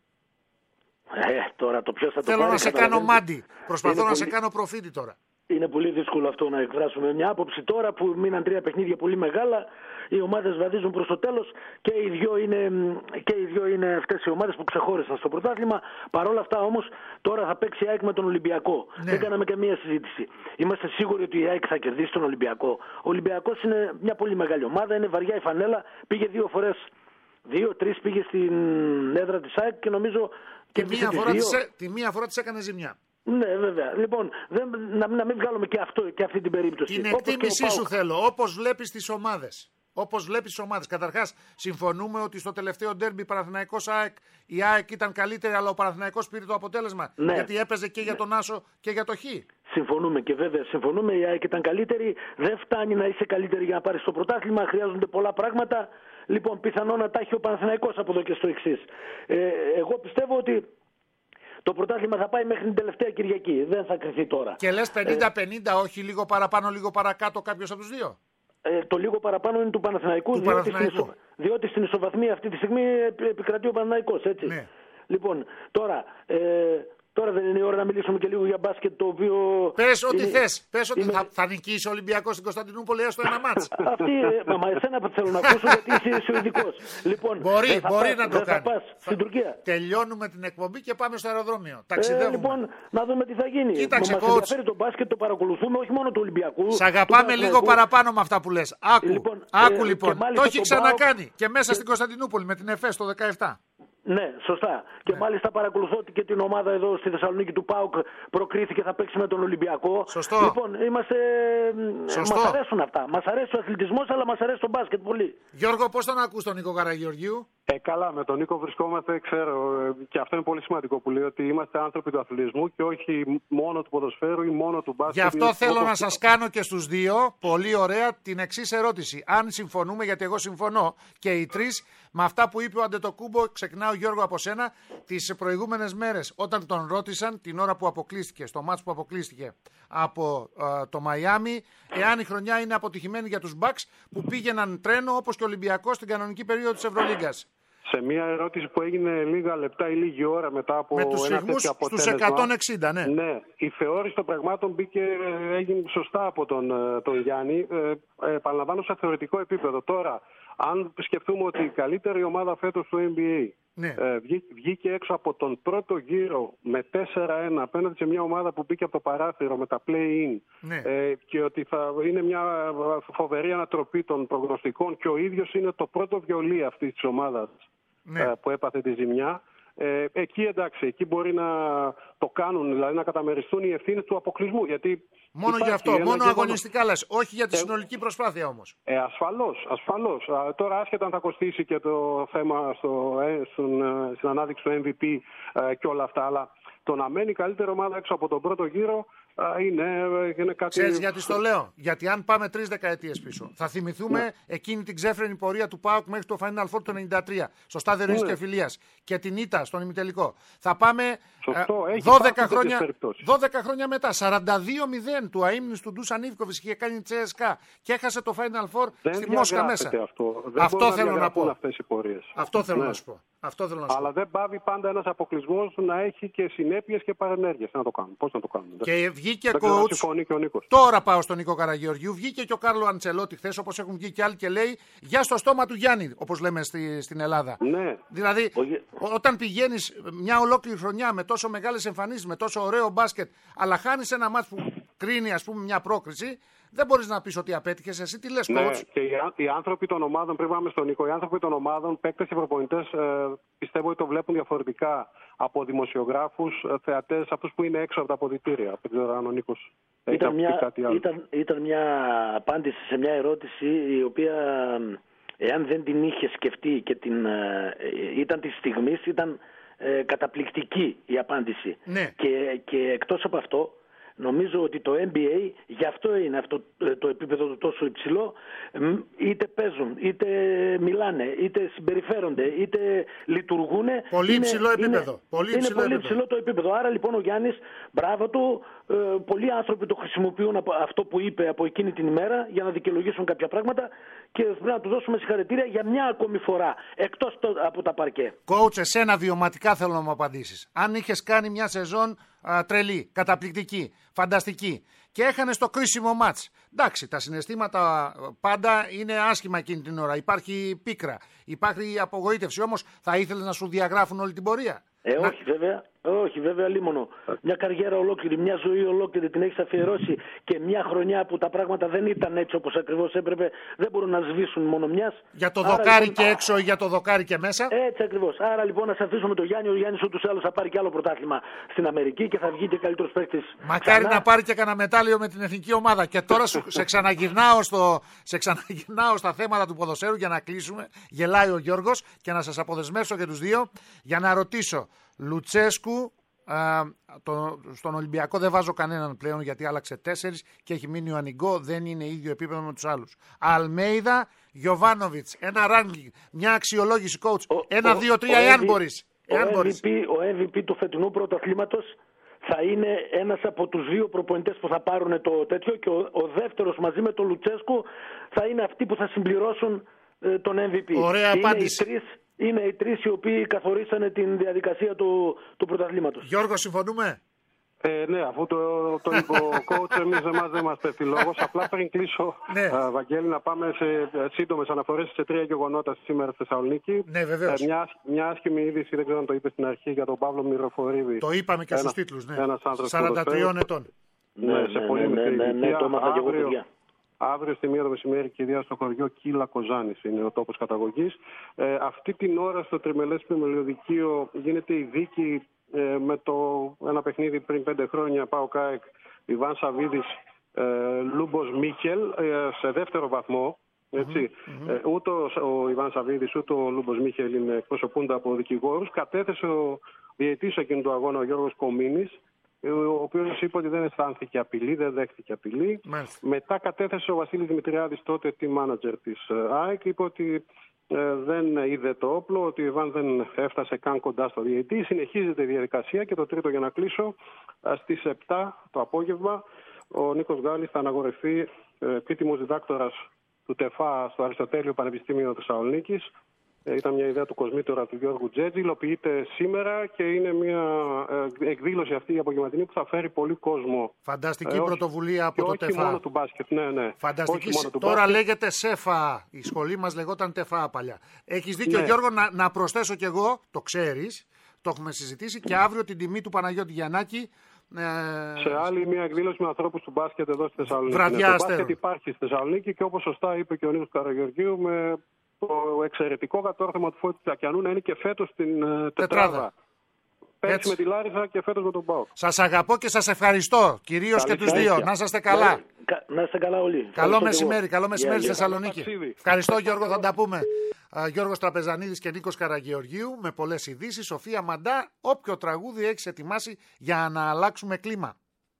Ε, τώρα το ποιος θα το Θέλω πάρει, να σε κάνω μάντι. Προσπαθώ να πολύ... σε κάνω προφήτη τώρα. Είναι πολύ δύσκολο αυτό να εκφράσουμε μια άποψη τώρα που μείναν τρία παιχνίδια πολύ μεγάλα. Οι ομάδες βαδίζουν προς το τέλος και οι δυο είναι, και οι δυο είναι αυτές οι ομάδες που ξεχώρισαν στο πρωτάθλημα. Παρ' όλα αυτά όμως τώρα θα παίξει η ΑΕΚ με τον Ολυμπιακό. Ναι. Δεν κάναμε και μία συζήτηση. Είμαστε σίγουροι ότι η ΑΕΚ θα κερδίσει τον Ολυμπιακό. Ο Ολυμπιακός είναι μια πολύ μεγάλη ομάδα, είναι βαριά η φανέλα. Πήγε δύο φορές, δύο-τρεις πήγε στην έδρα της ΑΕΚ και νομίζω. Και μία φορά της, τη μία φορά της έκανε ζημιά. Ναι, βέβαια. Λοιπόν, δεν, να, να μην βγάλουμε και, αυτό, και αυτή την περίπτωση. Την εκτίμησή σου θέλω, όπως βλέπεις τις ομάδες. Όπως βλέπεις τις ομάδες. Καταρχάς, συμφωνούμε ότι στο τελευταίο ντέρμπι Παναθηναϊκός ΑΕΚ η ΑΕΚ ήταν καλύτερη, αλλά ο Παναθηναϊκός πήρε το αποτέλεσμα. Ναι. Γιατί έπαιζε και ναι. για τον Άσο και για το Χ. Συμφωνούμε και βέβαια συμφωνούμε. Η ΑΕΚ ήταν καλύτερη. Δεν φτάνει να είσαι καλύτερη για να πάρεις το πρωτάθλημα. Χρειάζονται πολλά πράγματα. Λοιπόν, πιθανόν να τα έχει ο Παναθηναϊκός από εδώ και στο εξής. Ε, εγώ πιστεύω ότι το πρωτάθλημα θα πάει μέχρι την τελευταία Κυριακή. Δεν θα κρυθεί τώρα. Και λες πενήντα πενήντα, ε, όχι λίγο παραπάνω, λίγο παρακάτω κάποιος από τους δύο? Ε, το λίγο παραπάνω είναι του Παναθηναϊκού, του διότι, Παναθηναϊκού. Στην ισο... διότι στην ισοβαθμία αυτή τη στιγμή επικρατεί ο Παναθηναϊκός, έτσι. Ναι. Λοιπόν, τώρα, ε, Τώρα δεν είναι η ώρα να μιλήσουμε και λίγο για μπάσκετ, το οποίο. Πες ό,τι είναι... θες. Πες ότι είναι... θα, θα νικήσει ο Ολυμπιακός στην Κωνσταντινούπολη έστω ένα μάτς. Αυτή, μα, μα εσένα που θέλω να ακούσω, γιατί είσαι ο ειδικός. Λοιπόν, μπορεί μπορεί πας, να το κάνει. Θα πας θα... στην Τουρκία. Τελειώνουμε την εκπομπή και πάμε στο αεροδρόμιο. Ε, λοιπόν, να δούμε τι θα γίνει. Κοίταξε, μας ενδιαφέρει το μπάσκετ, το παρακολουθούμε, όχι μόνο του Ολυμπιακού. Σ' αγαπάμε λίγο παραπάνω με αυτά που λες. Άκου, λοιπόν, άκου ε, λοιπόν. Το έχει ξανακάνει πάω... και μέσα και... στην Κωνσταντινούπολη με την ΕΦΕΣ το δεκαεπτά. Ναι, σωστά. Και ναι. μάλιστα παρακολουθώ και την ομάδα εδώ στη Θεσσαλονίκη του ΠΑΟΚ προκρίθηκε, θα παίξει με τον Ολυμπιακό. Σωστό. Λοιπόν, είμαστε. Μας αρέσουν αυτά. Μας αρέσει ο αθλητισμός, αλλά μας αρέσει το μπάσκετ πολύ. Γιώργο, πώς τον ακούς τον Νίκο Καραγεωργίου? Ε, καλά, με τον Νίκο βρισκόμαστε, ξέρω, και αυτό είναι πολύ σημαντικό που λέει, ότι είμαστε άνθρωποι του αθλητισμού και όχι μόνο του ποδοσφαίρου ή μόνο του μπάσκετ. Γι' αυτό θέλω να σας κάνω και στους δύο, πολύ ωραία, την εξής ερώτηση. Αν συμφωνούμε, γιατί εγώ συμφωνώ και οι τρεις, με αυτά που είπε ο Αντετοκούμπο, ξεκινάω Γιώργο από σένα, τις προηγούμενες μέρες όταν τον ρώτησαν την ώρα που αποκλείστηκε, στο μάτς που αποκλείστηκε από ε, το Μαϊάμι, εάν η χρονιά είναι αποτυχημένη για τους Bucks που πήγαιναν τρένο όπως και ο Ολυμπιακός στην κανονική περίοδο της Ευρωλίγκας. Σε μια ερώτηση που έγινε λίγα λεπτά ή λίγη ώρα μετά από με τους ένα σιγμούς τέτοιο αποτέλεσμα. Στους εκατόν εξήντα, ναι. Ναι, η θεώρηση των πραγμάτων μπήκε, έγινε σωστά από τον, τον Γιάννη. Ε, επαναλαμβάνω σε θεωρητικό επίπεδο. Τώρα, αν σκεφτούμε ότι η καλύτερη ομάδα φέτος του N B A ναι. ε, βγήκε έξω από τον πρώτο γύρο με τέσσερα ένα απέναντι σε μια ομάδα που μπήκε από το παράθυρο με τα play-in ναι. ε, και ότι θα είναι μια φοβερή ανατροπή των προγνωστικών και ο ίδιος είναι το πρώτο βιολί αυτής της ομάδας. Ναι. Που έπαθε τη ζημιά. Ε, εκεί εντάξει, εκεί μπορεί να το κάνουν, δηλαδή να καταμεριστούν οι ευθύνες του αποκλεισμού. Γιατί μόνο για αυτό, μόνο αγωνιστικά λες, όχι για τη ε, συνολική προσπάθεια όμως. Ε, ασφαλώς, ασφαλώς. Α, τώρα άσχετα αν θα κοστίσει και το θέμα στο, ε, στον, ε, στην ανάδειξη του εμ βι πι ε, και όλα αυτά, αλλά το να μένει η καλύτερη ομάδα έξω από τον πρώτο γύρο α, είναι, είναι κάτι... Ξέρεις γιατί στο λέω? Γιατί αν πάμε τρεις δεκαετίες πίσω, θα θυμηθούμε ναι. εκείνη την ξέφρενη πορεία του ΠΑΟΚ μέχρι το Final Four το ενενήντα τρία, στο Στάδιο Ρήνης και Φιλίας, και την ήττα στον ημιτελικό. Θα πάμε Σωστό, ε, δώδεκα, χρόνια, δώδεκα χρόνια μετά, σαράντα δύο μηδέν του αείμνης του Ντούσαν Ιβκοβιτς είχε κάνει Τσέσκα και έχασε το Final Four δεν στη Μόσχα μέσα. Αυτό, αυτό θέλω να, να πω. Αυτές οι πορείες. Αυτό θέλω ναι. να σου πω. Αυτό θέλω να σου Αλλά πω. δεν πάβει πάντα ένας αποκλεισμός να έχει και συνέπειες και παρενέργειες. Να το κάνουμε. Πώς να το κάνουμε. Και βγήκε δεν coach. Και ο Νίκος. Τώρα πάω στον Νίκο Καραγεωργίου. Βγήκε και ο Κάρλο Αντσελότη χθες, όπως έχουν βγει και άλλοι, και λέει γεια στο στόμα του Γιάννη, όπως λέμε στη, στην Ελλάδα. Ναι. Δηλαδή, ο, όταν πηγαίνεις μια ολόκληρη χρονιά με τόσο μεγάλες εμφανίσεις, με τόσο ωραίο μπάσκετ, αλλά χάνεις ένα μάτς που κρίνει, ας πούμε, μια πρόκριση, δεν μπορείς να πεις ότι απέτυχες. Εσύ τι λες, ναι, coach? Και οι, οι άνθρωποι των ομάδων, πριν πάμε στον Νίκο, οι άνθρωποι των ομάδων, παίκτες και προπονητές, ε, πιστεύω ότι το βλέπουν διαφορετικά από δημοσιογράφους, ε, θεατές, αυτούς που είναι έξω από τα αποδυτήρια. Δεν ξέρω αν ο Νίκος έχει ήταν, μια, κάτι άλλο. Ήταν, ήταν μια απάντηση σε μια ερώτηση η οποία, εάν δεν την είχε σκεφτεί και την, ε, ήταν της στιγμής, ήταν ε, καταπληκτική η απάντηση. Ναι. Και, και εκτός από αυτό, νομίζω ότι το N B A, γι' αυτό είναι αυτό το επίπεδο του τόσο υψηλό, είτε παίζουν, είτε μιλάνε, είτε συμπεριφέρονται, είτε λειτουργούν. Πολύ είναι, υψηλό επίπεδο. Είναι πολύ, είναι υψηλό, πολύ επίπεδο. υψηλό το επίπεδο. Άρα λοιπόν ο Γιάννης, μπράβο του, ε, πολλοί άνθρωποι το χρησιμοποιούν από αυτό που είπε από εκείνη την ημέρα για να δικαιολογήσουν κάποια πράγματα και πρέπει να του δώσουμε συγχαρητήρια για μια ακόμη φορά, εκτός το, από τα παρκέ. Coach, εσένα βιωματικά θέλω να μου απαντήσεις. Αν είχες κάνει μια σεζόν α, τρελή, καταπληκτική, φανταστική και έχανες το κρίσιμο μάτς. Εντάξει, τα συναισθήματα πάντα είναι άσχημα εκείνη την ώρα. Υπάρχει πίκρα, υπάρχει απογοήτευση. Όμως θα ήθελες να σου διαγράφουν όλη την πορεία? Ε, να... όχι βέβαια. Όχι, βέβαια, λίμωνο. Μια καριέρα ολόκληρη, μια ζωή ολόκληρη την έχεις αφιερώσει και μια χρονιά που τα πράγματα δεν ήταν έτσι όπως ακριβώς έπρεπε, δεν μπορούν να σβήσουν μόνο μιας. Για το Άρα, δοκάρι λοιπόν, και έξω ή για το δοκάρι και μέσα. Έτσι ακριβώς. Άρα λοιπόν να σε αφήσουμε τον Γιάννη. Ο Γιάννης ούτως ή άλλως θα πάρει και άλλο πρωτάθλημα στην Αμερική και θα βγει και καλύτερος παίκτης. Μακάρι ξανά. να πάρει και κανένα μετάλλιο με την εθνική ομάδα. Και τώρα σε ξαναγυρνάω, στο, σε ξαναγυρνάω στα θέματα του ποδοσφαίρου για να κλείσουμε. Γελάει ο Γιώργος και να σας αποδεσμεύσω και τους δύο για να ρωτήσω. Λουτσέσκου. Uh, το, στον Ολυμπιακό δεν βάζω κανέναν πλέον γιατί άλλαξε τέσσερις και έχει μείνει ο Ανιγκό, δεν είναι ίδιο επίπεδο με τους άλλους. Αλμέιδα, Γιοβάνοβιτς, ένα ranking, μια αξιολόγηση coach, ο, ένα, ο, δύο, τρία, εάν μπορείς. Ο, ο εμ βι πι του φετινού πρωταθλήματος θα είναι ένας από τους δύο προπονητές που θα πάρουν το τέτοιο και ο, ο δεύτερος μαζί με τον Λουτσέσκου θα είναι αυτοί που θα συμπληρώσουν ε, τον εμ βι πι. Ωραία είναι απάντηση. Οι τρεις, είναι οι τρεις οι οποίοι καθορίσανε την διαδικασία του, του πρωταθλήματος. Γιώργο, συμφωνούμε? Ε, ναι, αφού το, το είπε ο coach, εμείς εμάς δεν μας πέφτει λόγος. Απλά πριν κλείσω, ναι. uh, Βαγγέλη, να πάμε σε σύντομες αναφορές σε τρία γεγονότα σήμερα στη Θεσσαλονίκη. Ναι, βεβαίως. Ε, μια, μια άσχημη είδηση, δεν ξέρω αν το είπε στην αρχή, για τον Παύλο Μυροφορίδη. Το είπαμε και στους τίτλους, ναι. Ένας άντρας σαράντα τριών ετών. Ναι, ναι, σε ναι, πολύ ναι, μικρή ναι, ναι, ναι, το έμαθα και εγώ, παιδιά. Αύριο στη μία το μεσημέρι, κυρία, στο χωριό Κύλα Κοζάνης είναι ο τόπος καταγωγής. Ε, αυτή την ώρα στο Τριμελές Πλημελιωδικείο γίνεται η δίκη ε, με το ένα παιχνίδι πριν πέντε χρόνια, ΠΑΟΚ ΑΕΚ, Ιβάν Σαββίδης, ε, Λούμπος Μίχελ, ε, σε δεύτερο βαθμό. Έτσι. Mm-hmm. Ε, ούτε ο Ιβάν Σαββίδης ούτε ο Λούμπος Μίχελ είναι εκπροσωπούνται από δικηγόρους. Κατέθεσε ο διαιτής εκείνου του αγώνα, ο Γιώργος Κομίνης, ο οποίος είπε ότι δεν αισθάνθηκε απειλή, δεν δέχτηκε απειλή. Μάλιστα. Μετά κατέθεσε ο Βασίλης Δημητριάδης, τότε team manager της ΑΕΚ, είπε ότι ε, δεν είδε το όπλο, ότι ο Ιβάν δεν έφτασε καν κοντά στο διαιτή. Συνεχίζεται η διαδικασία και το τρίτο, για να κλείσω, στις επτά το απόγευμα ο Νίκος Γάλλης θα αναγορευτεί ε, επίτιμος διδάκτορας του ΤΕΦΑ στο Αριστοτέλειο Πανεπιστήμιο Θεσσαλονίκης. Ήταν μια ιδέα του κοσμήτωρα του Γιώργου Τζέτζη, υλοποιείται σήμερα και είναι μια εκδήλωση αυτή η απογευματινή που θα φέρει πολύ κόσμο. Φανταστική ε, πρωτοβουλία από και το όχι ΤΕΦΑ. Όχι μόνο του μπάσκετ, ναι, ναι. Φανταστική. Τώρα μπάσκετ. Λέγεται ΣΕΦΑ. Η σχολή μας λεγόταν ΤΕΦΑ παλιά. Έχεις δίκιο, ναι. Γιώργο, να, να προσθέσω κι εγώ, το ξέρεις, το έχουμε συζητήσει, και αύριο την τιμή του Παναγιώτη Γιαννάκη. Ε... Σε άλλη μια εκδήλωση με ανθρώπους του μπάσκετ εδώ στη Θεσσαλονίκη. Βραδιά ναι, το μπάσκετ υπάρχει στη Θεσσαλονίκη και όπως σωστά είπε και ο Νίκος Καραγεωργίου, με το εξαιρετικό κατόρθωμα του Φώτη Τσακιανού να είναι και φέτος στην uh, τετράδα. Πέρσι με τη Λάρισα και φέτος με τον ΠΑΟΚ. Σας αγαπώ και σας ευχαριστώ, κυρίως και τους δύο. Να είσαστε καλά. Να είστε καλά όλοι. Καλό μεσημέρι, καλό μεσημέρι στη Θεσσαλονίκη. Ευχαριστώ, Γιώργο, θα τα πούμε. Uh, Γιώργος Τραπεζανίδης και Νίκος Καραγεωργίου με πολλές ειδήσεις. Σοφία Μαντά, όποιο τραγούδι έχεις ετοιμάσει για να αλλάξουμε κλίμα.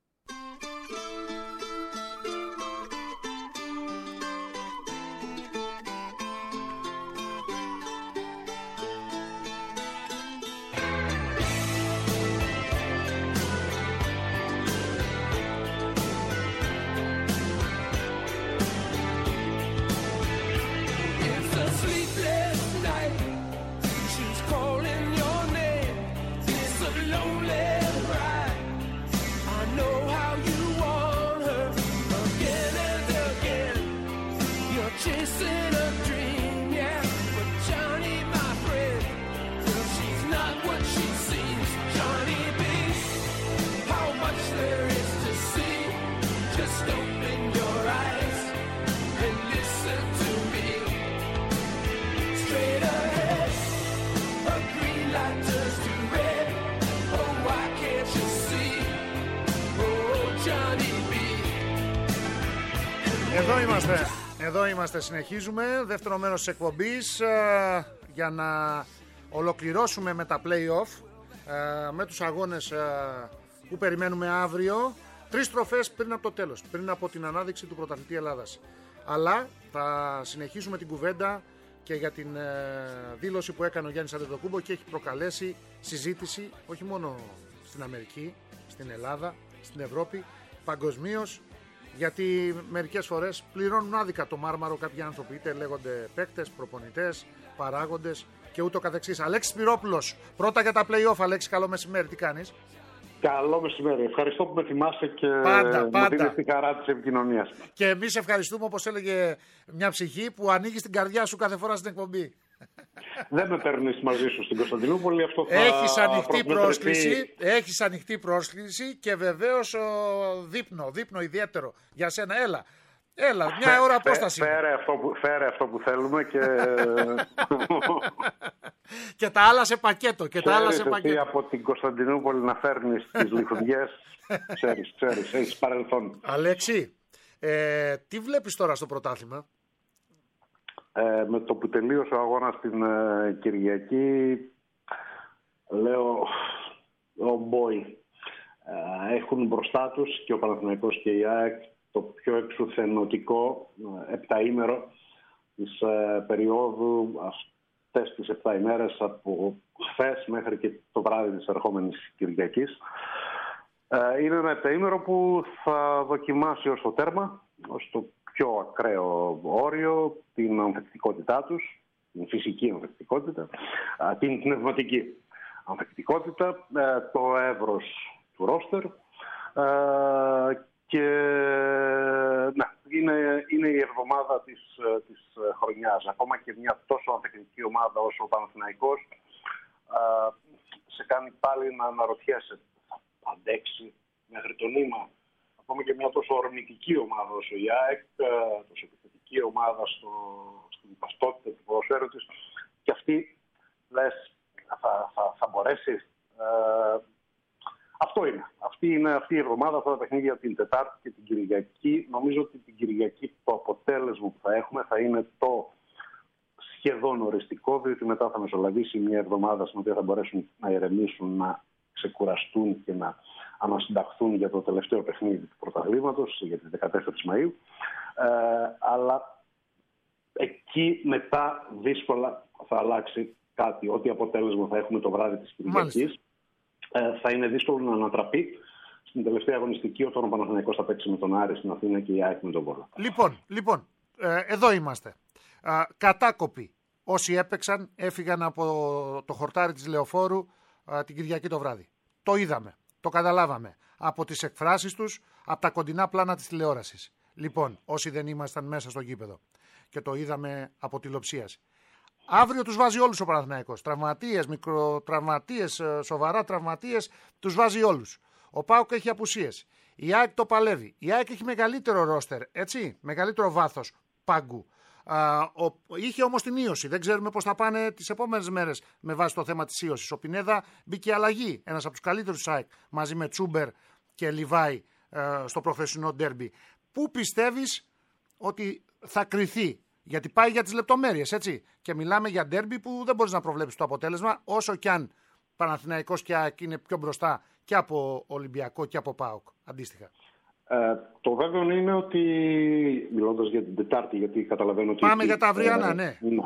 Εδώ είμαστε, εδώ είμαστε, συνεχίζουμε, δεύτερο μέρος της εκπομπής ε, για να ολοκληρώσουμε με τα play-off, ε, με τους αγώνες ε, που περιμένουμε αύριο. Τρεις στροφές πριν από το τέλος, πριν από την ανάδειξη του πρωταθλητή Ελλάδας. Αλλά θα συνεχίσουμε την κουβέντα και για την ε, δήλωση που έκανε ο Γιάννης Αντετοκούμπο και έχει προκαλέσει συζήτηση όχι μόνο στην Αμερική, στην Ελλάδα, στην Ευρώπη, παγκοσμίως. Γιατί μερικές φορές πληρώνουν άδικα το μάρμαρο κάποιοι άνθρωποι, είτε λέγονται παίκτες, προπονητές, παράγοντες και ούτω καθεξής. Αλέξης Σπυρόπουλος, πρώτα για τα play-off. Αλέξη, καλό μεσημέρι, τι κάνεις? Καλό μεσημέρι, ευχαριστώ που με θυμάστε και πάντα, πάντα. μου δίνεις την χαρά της επικοινωνίας. Και εμείς ευχαριστούμε, όπως έλεγε μια ψυχή, που ανοίγει την καρδιά σου κάθε φορά στην εκπομπή. Δεν με παίρνεις μαζί σου στην Κωνσταντινούπολη, αυτό θα έχεις ανοιχτή πρόσκληση, έχεις ανοιχτή πρόσκληση και βεβαίως ο, δείπνο, δείπνο ιδιαίτερο για σένα. Έλα, έλα, μια Φε, ώρα απόσταση. Φέρε αυτό που, φέρε αυτό που θέλουμε και... και τα άλλα σε πακέτο. Και τα άλλα σε πακέτο. Από την Κωνσταντινούπολη να φέρνεις τις λιχουδιές, ξέρεις, ξέρεις, έχεις παρελθόν. Αλέξη, ε, τι βλέπεις τώρα στο πρωτάθλημα? Ε, με το που τελείωσε ο αγώνας την ε, Κυριακή, λέω, oh boy, ε, έχουν μπροστά τους και ο Παναθηναϊκός και η ΑΕΚ το πιο εξουθενωτικό ε, επταήμερο της ε, περίοδου, αυτές τις επτά ημέρες από χθες μέχρι και το βράδυ της ερχόμενης Κυριακής. Ε, είναι ένα επταήμερο που θα δοκιμάσει ως το τέρμα, ως το πιο ακραίο όριο, την ανθεκτικότητά τους, την φυσική ανθεκτικότητα, την πνευματική ανθεκτικότητα, το εύρος του ρόστερ και ναι, είναι, είναι η εβδομάδα της, της χρονιάς. Ακόμα και μια τόσο ανθεκτική ομάδα όσο ο Παναθηναϊκός σε κάνει πάλι να αναρωτιέσαι, θα αντέξει μέχρι το νήμα. Ακόμα και μια τόσο ορμητική ομάδα όσο η ΑΕΚ, τόσο επιθετική ομάδα στο, στην ταυτότητα του ποδοσφαίρου της, και αυτή λες θα, θα, θα μπορέσει. Ε, αυτό είναι. Αυτή είναι αυτή η εβδομάδα, αυτά τα παιχνίδια την Τετάρτη και την Κυριακή. Νομίζω ότι την Κυριακή το αποτέλεσμα που θα έχουμε θα είναι το σχεδόν οριστικό, διότι μετά θα μεσολαβήσει μια εβδομάδα στην οποία θα μπορέσουν να ηρεμήσουν, να ξεκουραστούν και να ανασυνταχθούν για το τελευταίο παιχνίδι του πρωταθλήματος, για τις δεκατέσσερις Μαΐου. Ε, αλλά εκεί μετά δύσκολα θα αλλάξει κάτι. Ό,τι αποτέλεσμα θα έχουμε το βράδυ της Κυριακής ε, θα είναι δύσκολο να ανατραπεί στην τελευταία αγωνιστική, όταν ο Παναθηναϊκός θα παίξει με τον Άρη στην Αθήνα και η ΑΕΚ με τον Βόλο. Λοιπόν, λοιπόν ε, εδώ είμαστε. Ε, κατάκοποι. Όσοι έπαιξαν έφυγαν από το χορτάρι της Λεωφόρου ε, την Κυριακή το βράδυ. Το είδαμε. Το καταλάβαμε από τις εκφράσεις τους, από τα κοντινά πλάνα της τηλεόρασης. Λοιπόν, όσοι δεν ήμασταν μέσα στο γήπεδο και το είδαμε από τηλεοψίας. Αύριο τους βάζει όλους ο Παναθηναϊκός. Τραυματίες, μικροτραυματίες, σοβαρά τραυματίες, τους βάζει όλους. Ο ΠΑΟΚ έχει απουσίες. Η ΑΕΚ το παλεύει. Η ΑΕΚ έχει μεγαλύτερο ρόστερ, έτσι, μεγαλύτερο βάθος πάγκου. Α, ο, είχε όμως την ίωση. Δεν ξέρουμε πώς θα πάνε τις επόμενες μέρες με βάση το θέμα της ίωσης. Ο Πινέδα μπήκε αλλαγή. Ένας από τους καλύτερους της ΑΕΚ μαζί με Τσούμπερ και Λιβάη ε, στο προχθεσινό ντέρμπι. Πού πιστεύεις ότι θα κριθεί? Γιατί πάει για τις λεπτομέρειες, έτσι. Και μιλάμε για ντέρμπι που δεν μπορείς να προβλέψεις το αποτέλεσμα, όσο κι αν Παναθηναϊκός και ΑΕΚ είναι πιο μπροστά και από Ολυμπιακό και από ΠΑΟΚ αντίστοιχα. Ε, το βέβαιο είναι ότι, μιλώντας για την Τετάρτη, γιατί καταλαβαίνω ότι... Πάμε για τα αυριανά, ε, ναι. ναι.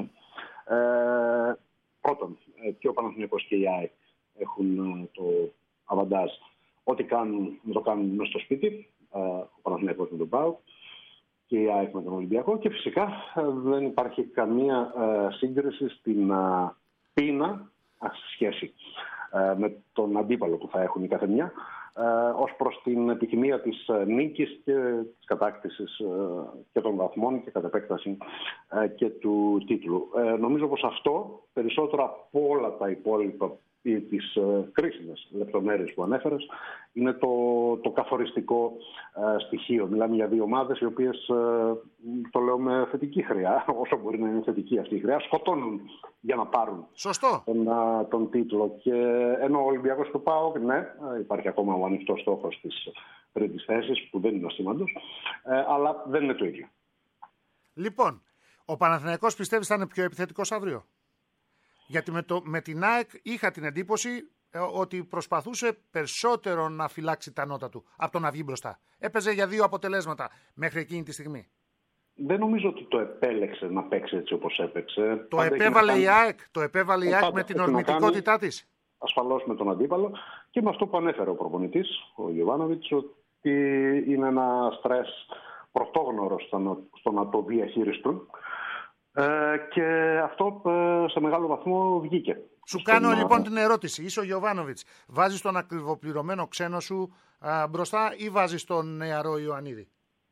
Ε, πρώτον, και ο Παναθηναϊκός και η ΑΕΚ έχουν το αβαντάζ. Ό,τι κάνουν, να το κάνουν μέσα στο σπίτι, ε, ο Παναθηναϊκός με τον ΠΑΟΚ και η ΑΕΚ με τον Ολυμπιακό, και φυσικά ε, δεν υπάρχει καμία ε, σύγκριση στην ε, πείνα σε σχέση ε, με τον αντίπαλο που θα έχουν η καθεμιά, Ε, ως προς την επιθυμία της ε, νίκης και της κατάκτησης ε, και των βαθμών και κατ' επέκταση ε, και του τίτλου. Ε, νομίζω πως αυτό, περισσότερο από όλα τα υπόλοιπα ή τις ε, κρίσιμες λεπτομέρειες που ανέφερες, είναι το, το καθοριστικό ε, στοιχείο. Μιλάμε για δύο ομάδες οι οποίες, ε, το λέω με θετική χρειά, όσο μπορεί να είναι θετική αυτή η χρειά, σκοτώνουν για να πάρουν Σωστό. Τον, τον τίτλο. Και ενώ ο Ολυμπιακός του ΠΑΟΚ, ναι, υπάρχει ακόμα ο ανοιχτός στόχος της τρίτης θέσης, που δεν είναι ασήμαντος, ε, αλλά δεν είναι το ίδιο. Λοιπόν, ο Παναθηναϊκός πιστεύεις θα είναι πιο επιθετικός αύριο? Γιατί με, το, με την ΑΕΚ είχα την εντύπωση ε, ότι προσπαθούσε περισσότερο να φυλάξει τα νότα του από το να βγει μπροστά. Έπαιζε για δύο αποτελέσματα μέχρι εκείνη τη στιγμή. Δεν νομίζω ότι το επέλεξε να παίξει έτσι όπως έπαιξε. Το Πάντα επέβαλε κάνει... η ΑΕΚ, το επέβαλε η ΑΕΚ Πάντα με την έχει να ορμητικότητά κάνει, της. Ασφαλώς με τον αντίπαλο και με αυτό που ανέφερε ο προπονητής, ο Γιωβάνοβιτς, ότι είναι ένα στρες πρωτόγνωρο στο να, στο να το διαχειριστούν. Ε, και αυτό ε, σε μεγάλο βαθμό βγήκε. Σου κάνω λοιπόν την ερώτηση. Είσαι ο Γιωβάνοβιτς. Βάζεις τον ακριβοπληρωμένο ξένο σου α, μπροστά ή βάζεις τον νεαρό Ιωαννίδη?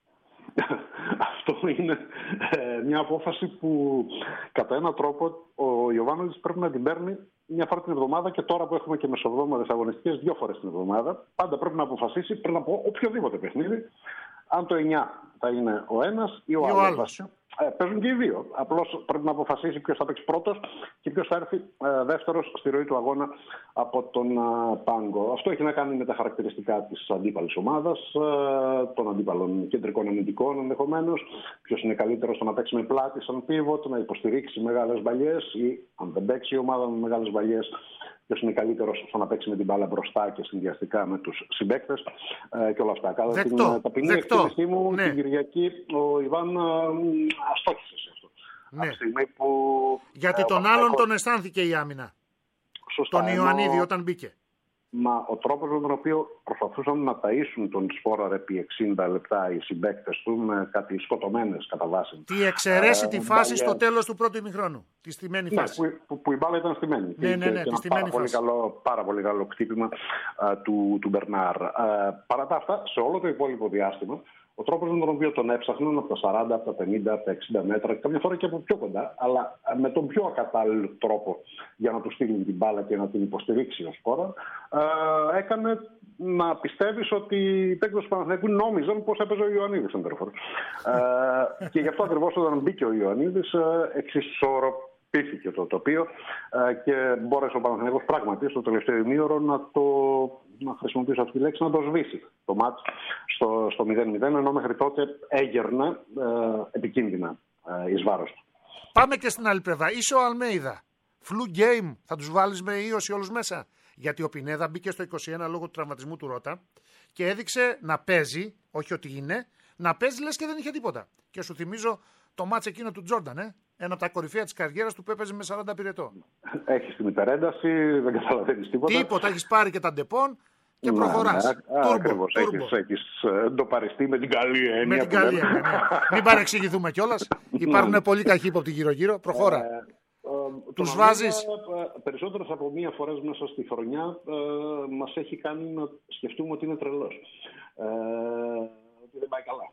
Αυτό είναι ε, μια απόφαση που κατά έναν τρόπο ο Γιωβάνοβιτς πρέπει να την παίρνει μια φορά την εβδομάδα, και τώρα που έχουμε και μεσοβδόμαδες αγωνιστικές δύο φορές την εβδομάδα, πάντα πρέπει να αποφασίσει πριν από οποιοδήποτε παιχνίδι αν το εννιά θα είναι ο ένας ή ο, ή άλλος. ο άλλος. Ε, παίζουν και οι δύο. Απλώς πρέπει να αποφασίσει ποιος θα παίξει πρώτος και ποιος θα έρθει ε, δεύτερος στη ροή του αγώνα από τον ε, πάγκο. Αυτό έχει να κάνει με τα χαρακτηριστικά της αντίπαλης ομάδας, ε, των αντίπαλων κεντρικών αμυντικών ενδεχομένως. Ποιος είναι καλύτερος στο να παίξει με πλάτη σαν pivot, να υποστηρίξει μεγάλες μπαλιές, ή αν δεν παίξει η ομάδα με μεγάλες μπαλιές, ποιος είναι καλύτερος στο να παίξει με την μπάλα μπροστά και συνδυαστικά με τους συμπαίκτες ε, και όλα αυτά. Κατά Δεκτό, την ταπεινή εκτίμησή μου, ναι. Την Κυριακή ο Ιβάν ε, αστόχησε σε αυτό. Ναι. Από τη στιγμή που, Γιατί ε, τον ο άλλον Παναθηναϊκός... τον αισθάνθηκε η άμυνα. Σωστά, τον ενώ... Ιωαννίδη όταν μπήκε. Μα ο τρόπος με τον οποίο προσπαθούσαν να ταΐσουν τον Σπόραρ επί εξήντα λεπτά οι συμπαίκτες του με κάτι σκοτωμένες κατά βάση. Τι εξαιρέσει ε, τη φάση μπάλια... στο τέλος του πρώτου ημιχρόνου. Τη στημένη ναι, φάση. Που, που, που η μπάλα ήταν στημένη. Ναι, ναι, ναι, και, τη και ένα πάρα, πολύ καλό, πάρα πολύ καλό κτύπημα α, του, του Μπερνάρ. Α, παρά τα αυτά, σε όλο το υπόλοιπο διάστημα, ο τρόπος με τον οποίο τον έψαχναν από τα σαράντα, από τα πενήντα, από τα εξήντα μέτρα, καμιά φορά και από πιο κοντά, αλλά με τον πιο ακατάλληλο τρόπο για να του στείλει την μπάλα και να την υποστηρίξει ο Σπόραρ, έκανε να πιστεύεις ότι οι παίκτες του Παναθηναϊκού νόμιζαν πως έπαιζε ο Ιωαννίδης εντερφόρ. Και γι' αυτό ακριβώς όταν μπήκε ο Ιωαννίδης εξισορροπήθηκε το τοπίο και μπόρεσε ο Παναθηναϊκός πράγματι στο τελευταίο ημίωρο να το, να χρησιμοποιήσω αυτή τη λέξη, να το σβήσει το μάτς στο, στο μηδέν μηδέν, ενώ μέχρι τότε έγερνε ε, επικίνδυνα ε, εις βάρος του. Πάμε και στην άλλη πλευρά. Είσαι ο Αλμέιδα. Flu game. Θα τους βάλεις με ίωση όλους μέσα. Γιατί ο Πινέδα μπήκε στο είκοσι ένα λόγω του τραυματισμού του Ρώτα και έδειξε να παίζει, όχι ότι είναι, να παίζει λες και δεν είχε τίποτα. Και σου θυμίζω το μάτς εκείνο του Τζόρνταν, ε? Ένα από τα κορυφαία της καριέρας του που έπαιζε με σαράντα πυρετό. Έχεις την υπερένταση, δεν καταλαβαίνεις τίποτα. Τίποτα, έχεις πάρει και τα ντεπών και προχωράς. Ναι, ναι, ακριβώς, έχεις, έχεις ντοπαριστεί με την καλή έννοια. Με την καλή έννοια, ναι. Μην παρεξηγηθούμε κιόλας. Υπάρχουν πολλοί καχύποπτοι γύρω-γύρω. Προχώρα. Ε, ε, τους βάζεις. Περισσότερες από μία φορές μέσα στη χρονιά ε, μας έχει κάνει να σκεφτούμε ότι είναι τρελός. Ε, ότι δεν πάει καλά.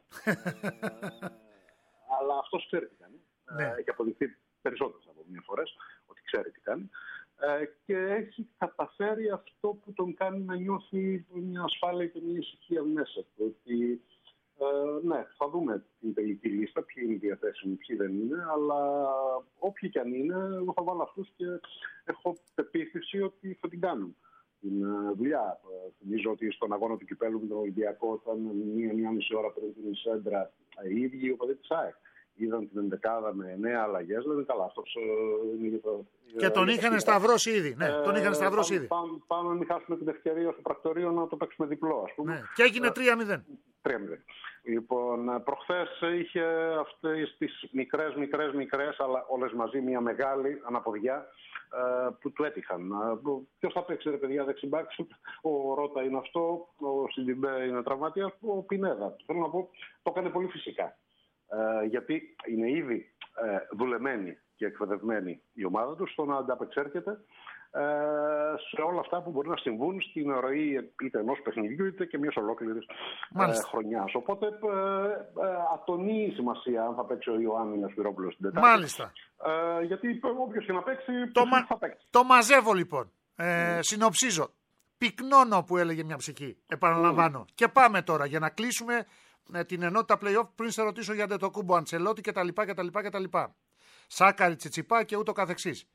ε, αλλά αυτός ξέρει τι κάνει. Ναι. Έχει αποδειχθεί περισσότερες από μία φορές ότι ξέρει τι κάνει. Ε, και έχει καταφέρει αυτό που τον κάνει να νιώθει μια ασφάλεια και μια ησυχία μέσα του. Ότι, ε, ναι, θα δούμε την τελική λίστα, ποιοι είναι διαθέσιμοι, ποιοι δεν είναι, αλλά όποιοι κι αν είναι, εγώ θα βάλω αυτούς και έχω πεποίθηση ότι θα την κάνουν την δουλειά. Ε, θυμίζω ότι στον αγώνα του Κυπέλλου με τον Ολυμπιακό ήταν μία-μία μισή ώρα πριν την Σέντρα οι ίδιοι οπαδοί της ΑΕΚ. Είδαν την ενδεκάδα με εννέα αλλαγές, λένε καλά, αυτός είναι για το... Και τον είχαν σταυρώσει ήδη, ναι, ε, τον είχαν σταυρώσει ήδη. Πάμε, πάμε να μην χάσουμε την ευκαιρία στο πρακτορείο να το παίξουμε διπλό, ας πούμε. Ναι. Και έγινε τρία μηδέν. τρία μηδέν. Λοιπόν, προχθές είχε αυτές τις μικρές, μικρές, μικρές, αλλά όλες μαζί μια μεγάλη αναποδιά που του έτυχαν. Ποιος θα παίξει, ρε παιδιά, δεξιμπάκ? Ο Ρώτα είναι αυτό, ο Σιντιμπέ είναι τραυματίας, ο Πινέδα. Θέλω να πω, το έκανε πολύ φυσικά. Ε, γιατί είναι ήδη ε, δουλεμένη και εκπαιδευμένη η ομάδα του στο να ανταπεξέρχεται ε, σε όλα αυτά που μπορεί να συμβούν στην ροή είτε ενός παιχνιδιού είτε και μιας ολόκληρης ε, χρονιάς. Οπότε ε, ε, ατονεί η σημασία αν θα παίξει ο Ιωάννη Ασπυρόπουλος στην Τετάρτη. Μάλιστα. Ε, γιατί όποιος και να παίξει, το, μα... θα παίξει. Το μαζεύω λοιπόν. Ε, mm. Συνοψίζω. Πυκνώνω που έλεγε μια ψυχή. Επαναλαμβάνω. Mm. Και πάμε τώρα για να κλείσουμε την ενότητα play-off πριν σε ρωτήσω για το Κούμπο Αντσελότη κτλ. κτλ, κτλ. Σάκαρη, Τσιτσιπά και ούτω καθεξής.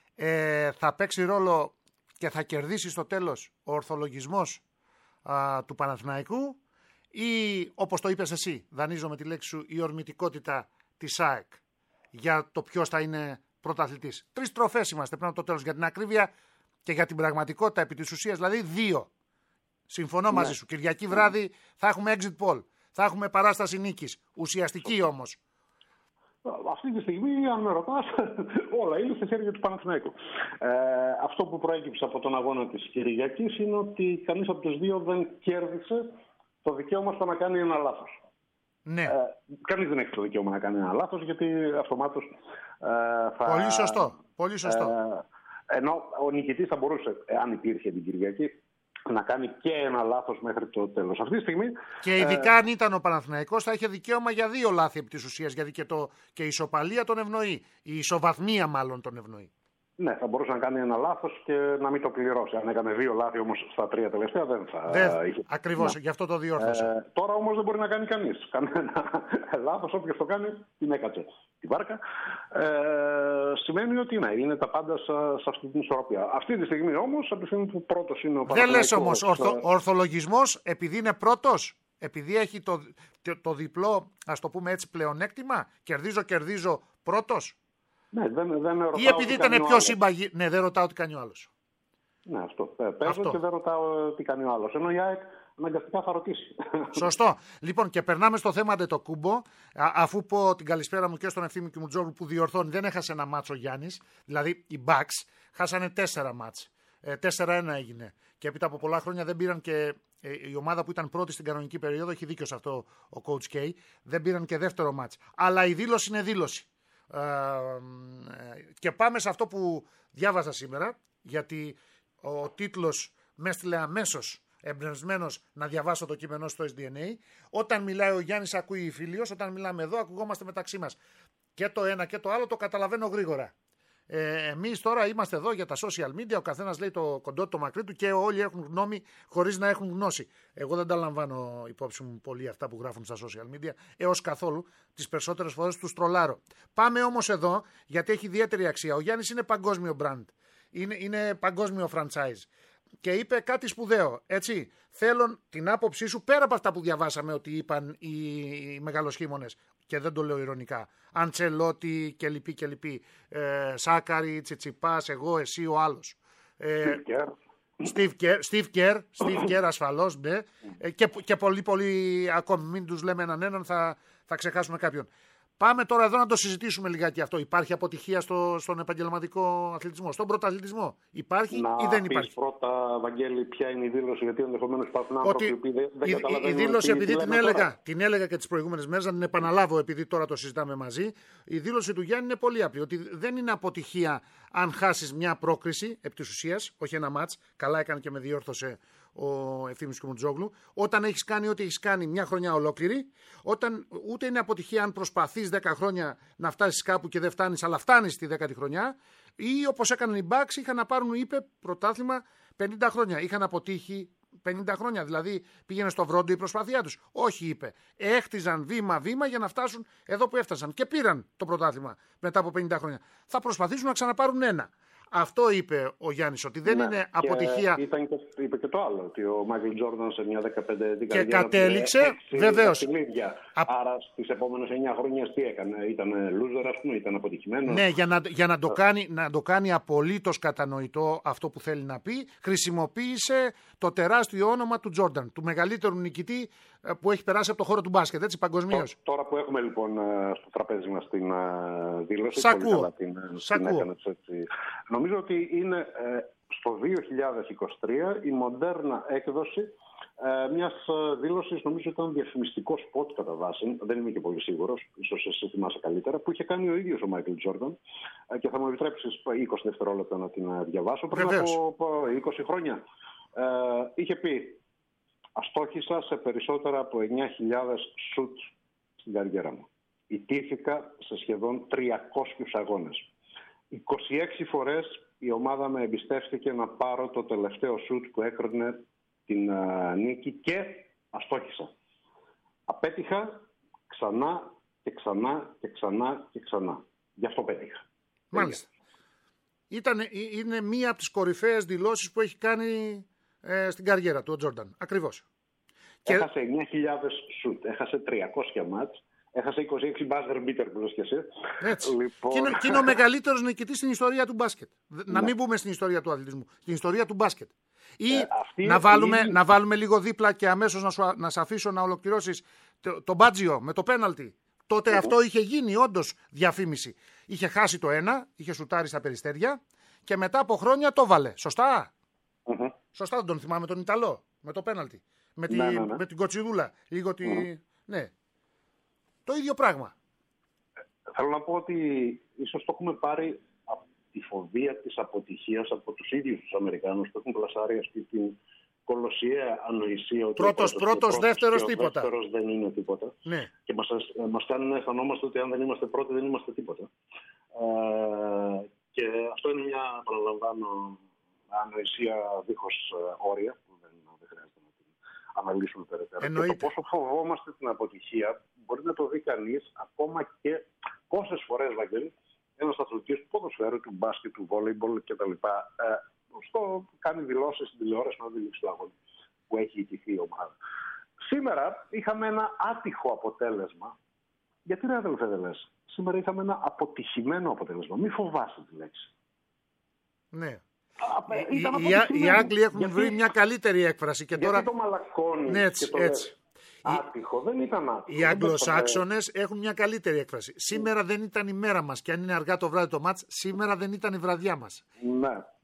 Ε, θα παίξει ρόλο και θα κερδίσει στο τέλος ο ορθολογισμός α, του Παναθηναϊκού ή, όπως το είπες εσύ, δανείζω με τη λέξη σου, η ορμητικότητα της ΑΕΚ για το ποιος θα είναι πρωταθλητής. Τρεις τροφές είμαστε πριν από το τέλος για την ακρίβεια και για την πραγματικότητα επί της ουσίας, δηλαδή δύο. Συμφωνώ ναι. μαζί σου. Κυριακή βράδυ θα έχουμε exit poll. Θα έχουμε παράσταση νίκης. Ουσιαστική όμως. Αυτή τη στιγμή, αν με ρωτάς, όλα είναι στα χέρια του Παναθηναϊκού. Ε, αυτό που προέκυψε από τον αγώνα της Κυριακής είναι ότι κανείς από τους δύο δεν κέρδισε το δικαίωμα στο να κάνει ένα λάθος. Ναι. Ε, κανείς δεν έχει το δικαίωμα να κάνει ένα λάθος, γιατί αυτομάτως ε, θα... Πολύ σωστό. Πολύ σωστό. Ε, ενώ ο νικητής θα μπορούσε, αν υπήρχε την Κυριακή, να κάνει και ένα λάθος μέχρι το τέλος. Αυτή τη στιγμή... Και ειδικά ε... αν ήταν ο Παναθηναϊκός θα είχε δικαίωμα για δύο λάθη επί της ουσίας, γιατί και, το... και η ισοπαλία τον ευνοεί. Η ισοβαθμία μάλλον τον ευνοεί. Ναι, θα μπορούσε να κάνει ένα λάθος και να μην το πληρώσει. Αν έκανε δύο λάθη όμως στα τρία τελευταία δεν θα δεν... είχε... Ακριβώς, ναι. Γι' αυτό το διόρθωσε. Ε, τώρα όμως δεν μπορεί να κάνει κανείς. Κανένα λάθος, όποιος το κάνει, την έκατσε την βάρκα. Ε, σημαίνει ότι ναι, είναι τα πάντα σε, σε αυτή την ισορροπία. Αυτή τη στιγμή όμως, από τη στιγμή που πρώτος είναι ο Παναθηναϊκός... Δεν λες όμως, ορθο, ο ορθολογισμός, επειδή είναι πρώτος, επειδή έχει το, το, το διπλό, ας το πούμε έτσι, πλεονέκτημα, κερδίζω, κερδίζω πρώτος. Ναι, δεν, δεν ή επειδή ήταν πιο συμπαγή. Ναι, δεν ρωτάω τι κάνει ο άλλος. Ναι, αυτό. Παίζω αυτό. Και δεν ρωτάω τι κάνει ο άλλος. Ενώ η ΑΕΚ αναγκαστικά θα ρωτήσει. Σωστό. Λοιπόν, και περνάμε στο θέμα Αντετοκούμπο. Αφού πω την καλησπέρα μου και στον Ευθύμη Κιμουτζόγλου που διορθώνει, δεν έχασε ένα μάτσο ο Γιάννης. Δηλαδή οι Bucks χάσανε τέσσερα μάτς. Ε, τέσσερα ένα έγινε. Και έπειτα από πολλά χρόνια δεν πήραν και. Ε, η ομάδα που ήταν πρώτη στην κανονική περίοδο, έχει δίκιο σε αυτό ο Coach K, δεν πήραν και δεύτερο μάτς. Αλλά η δήλωση είναι δήλωση. Ε, ε, και πάμε σε αυτό που διάβασα σήμερα, γιατί ο τίτλος με έστειλε αμέσως εμπνευσμένος να διαβάσω το κείμενο στο ες ντι εν έι. Όταν μιλάει ο Γιάννης ακούει η Φίλιος, όταν μιλάμε εδώ ακουγόμαστε μεταξύ μας. Και το ένα και το άλλο το καταλαβαίνω γρήγορα. Ε, εμείς τώρα είμαστε εδώ για τα social media, ο καθένας λέει το κοντό το μακρύ του και όλοι έχουν γνώμη χωρίς να έχουν γνώση. Εγώ δεν τα λαμβάνω υπόψη μου πολύ αυτά που γράφουν στα social media, έως καθόλου, τις περισσότερες φορές τους τρολάρω. Πάμε όμως εδώ, γιατί έχει ιδιαίτερη αξία. Ο Γιάννης είναι παγκόσμιο brand, είναι, είναι παγκόσμιο franchise. Και είπε κάτι σπουδαίο, έτσι. Θέλω την άποψή σου πέρα από αυτά που διαβάσαμε ότι είπαν οι, οι μεγαλοσχήμονες. Και δεν το λέω ηρωνικά. Αντσελότη και λοιποί και λοιποί. Ε, Σάκαρη, Τσιτσιπάς, εγώ, εσύ, ο άλλος. Ε, Steve Kerr. Steve Kerr, Steve Kerr ασφαλώς, ναι. Ε, και, και πολλοί, πολλοί ακόμη. Μην τους λέμε έναν έναν, θα, θα ξεχάσουμε κάποιον. Πάμε τώρα εδώ να το συζητήσουμε λιγάκι αυτό. Υπάρχει αποτυχία στο, στον επαγγελματικό αθλητισμό, στον πρωταθλητισμό? Υπάρχει να ή δεν υπάρχει? Να πεις πρώτα, Βαγγέλη, ποια είναι η δήλωση, γιατί ενδεχομένως υπάρχουν άνθρωποι που δεν, δεν η, καταλαβαίνουν. Η δήλωση, τι, επειδή τι την έλεγα, την έλεγα και τις προηγούμενες μέρες, να την επαναλάβω επειδή τώρα το συζητάμε μαζί, η δήλωση του Γιάννη είναι πολύ απλή. Ότι δεν είναι αποτυχία αν χάσεις μια πρόκριση επί της ουσίας, όχι ένα μάτς. Καλά έκανε και με διόρθωσε ο Ευθύμης Κουμουτζόγλου, όταν έχεις κάνει ό,τι έχεις κάνει μια χρονιά ολόκληρη, όταν ούτε είναι αποτυχία αν προσπαθείς δέκα χρόνια να φτάσεις κάπου και δεν φτάνεις, αλλά φτάνεις τη δέκατη χρονιά, ή όπως έκαναν οι Bucks, είχαν να πάρουν, είπε, πρωτάθλημα πενήντα χρόνια. Είχαν αποτύχει πενήντα χρόνια, δηλαδή πήγαινε στο βρόντο η προσπάθειά τους. Όχι, είπε. Έχτιζαν βήμα-βήμα για να φτάσουν εδώ που έφτασαν και πήραν το πρωτάθλημα μετά από πενήντα χρόνια. Θα προσπαθήσουν να ξαναπάρουν ένα. Αυτό είπε ο Γιάννης, ότι δεν ναι, είναι αποτυχία. Ήταν και, είπε και το άλλο, ότι ο Μάικλ Τζόρνταν σε μια δεκαπέντε ετή και κατέληξε, βεβαίως. Α... Άρα στις επόμενες εννιά χρόνια τι έκανε, ήταν loser, ας πούμε, ήταν αποτυχημένο. Ναι, για να, για να, το, κάνει, να το κάνει απολύτως κατανοητό αυτό που θέλει να πει, χρησιμοποίησε το τεράστιο όνομα του Τζόρνταν, του μεγαλύτερου νικητή που έχει περάσει από το χώρο του μπάσκετ, έτσι, παγκοσμίως. Τώρα που έχουμε λοιπόν στο τραπέζι μας την δήλωση, Σ' πολύ καλά την, την έκανες έτσι. Νομίζω ότι είναι ε, στο δύο χιλιάδες είκοσι τρία η μοντέρνα έκδοση ε, μιας δήλωσης, νομίζω ήταν διαφημιστικό σποτ κατά βάση, δεν είμαι και πολύ σίγουρος, ίσως εσύ θυμάσαι καλύτερα, που είχε κάνει ο ίδιος ο Μάικλ Τζόρνταν ε, και θα μου επιτρέψεις είκοσι δευτερόλεπτα να την διαβάσω. Πριν από, από είκοσι χρόνια ε, είχε πει: αστόχησα σε περισσότερα από εννιά χιλιάδες σουτ στην καριέρα μου. Ιτήθηκα σε σχεδόν τριακόσιους αγώνες. είκοσι έξι φορές η ομάδα με εμπιστεύτηκε να πάρω το τελευταίο σουτ που έκρινε την uh, νίκη και αστόχησα. Απέτυχα ξανά και ξανά και ξανά και ξανά. Γι' αυτό πέτυχα. Μάλιστα. Ήταν, είναι μία από τις κορυφαίες δηλώσεις που έχει κάνει ε, στην καριέρα του ο Τζόρνταν. Ακριβώς. Έχασε εννιά χιλιάδες σουτ, έχασε τριακόσια μάτς. Έχασε είκοσι έξι buzzer beater που λες και εσύ. Έτσι. Λοιπόν... Και, είναι, και είναι ο μεγαλύτερος νικητής στην ιστορία του μπάσκετ. Ναι. Να μην πούμε στην ιστορία του αθλητισμού. Στην ιστορία του μπάσκετ. Ή ε, να, βάλουμε, η... να βάλουμε λίγο δίπλα και αμέσως να, σου, να σε αφήσω να ολοκληρώσεις το, το μπάτζιο με το πέναλτι. Τότε mm-hmm. αυτό είχε γίνει όντως διαφήμιση. Είχε χάσει το ένα, είχε σουτάρει στα περιστέρια και μετά από χρόνια το βάλε. Σωστά. Mm-hmm. Σωστά, δεν τον θυμάμαι τον Ιταλό με το πέναλτι. Με, τη, ναι, ναι, ναι. με την κοτσιδούλα. Λίγο τη... Mm-hmm. Ναι. Το ίδιο πράγμα. Θέλω να πω ότι ίσως το έχουμε πάρει από τη φοβία της αποτυχίας από τους ίδιους τους Αμερικάνους που έχουν πλασάρει αυτή την κολοσιαία ανοησία. Ότι πρώτος, πρώτος, πρώτος, δεύτερος, τίποτα. Ο δεύτερος δεν είναι τίποτα. Ναι. Και μας, μας κάνουν να αισθανόμαστε ότι αν δεν είμαστε πρώτοι δεν είμαστε τίποτα. Ε, και αυτό είναι μια, παραλαμβάνω, ανοησία δίχως όρια που δεν, δεν χρειάζεται να την αναλύσουμε περαιτέρω. Και το πόσο φοβόμαστε την αποτυχία μπορεί να το δει κανείς ακόμα και πόσες φορές, Βαγγέλη, ένας αθλητής του ποδοσφαίρου, του μπάσκετ, του βόλεϊμπολ κτλ. Ε, στο κάνει δηλώσεις στην τηλεόραση να δει του αγώνα που έχει ιτηθεί η ομάδα. Σήμερα είχαμε ένα άτυχο αποτέλεσμα. Γιατί ρε αδελφέ δεν λες? Σήμερα είχαμε ένα αποτυχημένο αποτέλεσμα. Μη φοβάσαι τη λέξη. Ναι. Οι, οι, οι Άγγλοι έχουν γιατί, βρει μια καλύτερη έκφραση. Και γιατί τώρα... το μαλακώνει ναι, έτσι, και το έτσι. Άτυχο, δεν ήταν άτυχο. Οι Αγγλοσάξονες έχουν μια καλύτερη έκφραση. Σήμερα δεν ήταν η μέρα μας και αν είναι αργά το βράδυ το μάτς, σήμερα δεν ήταν η βραδιά μας. Ναι.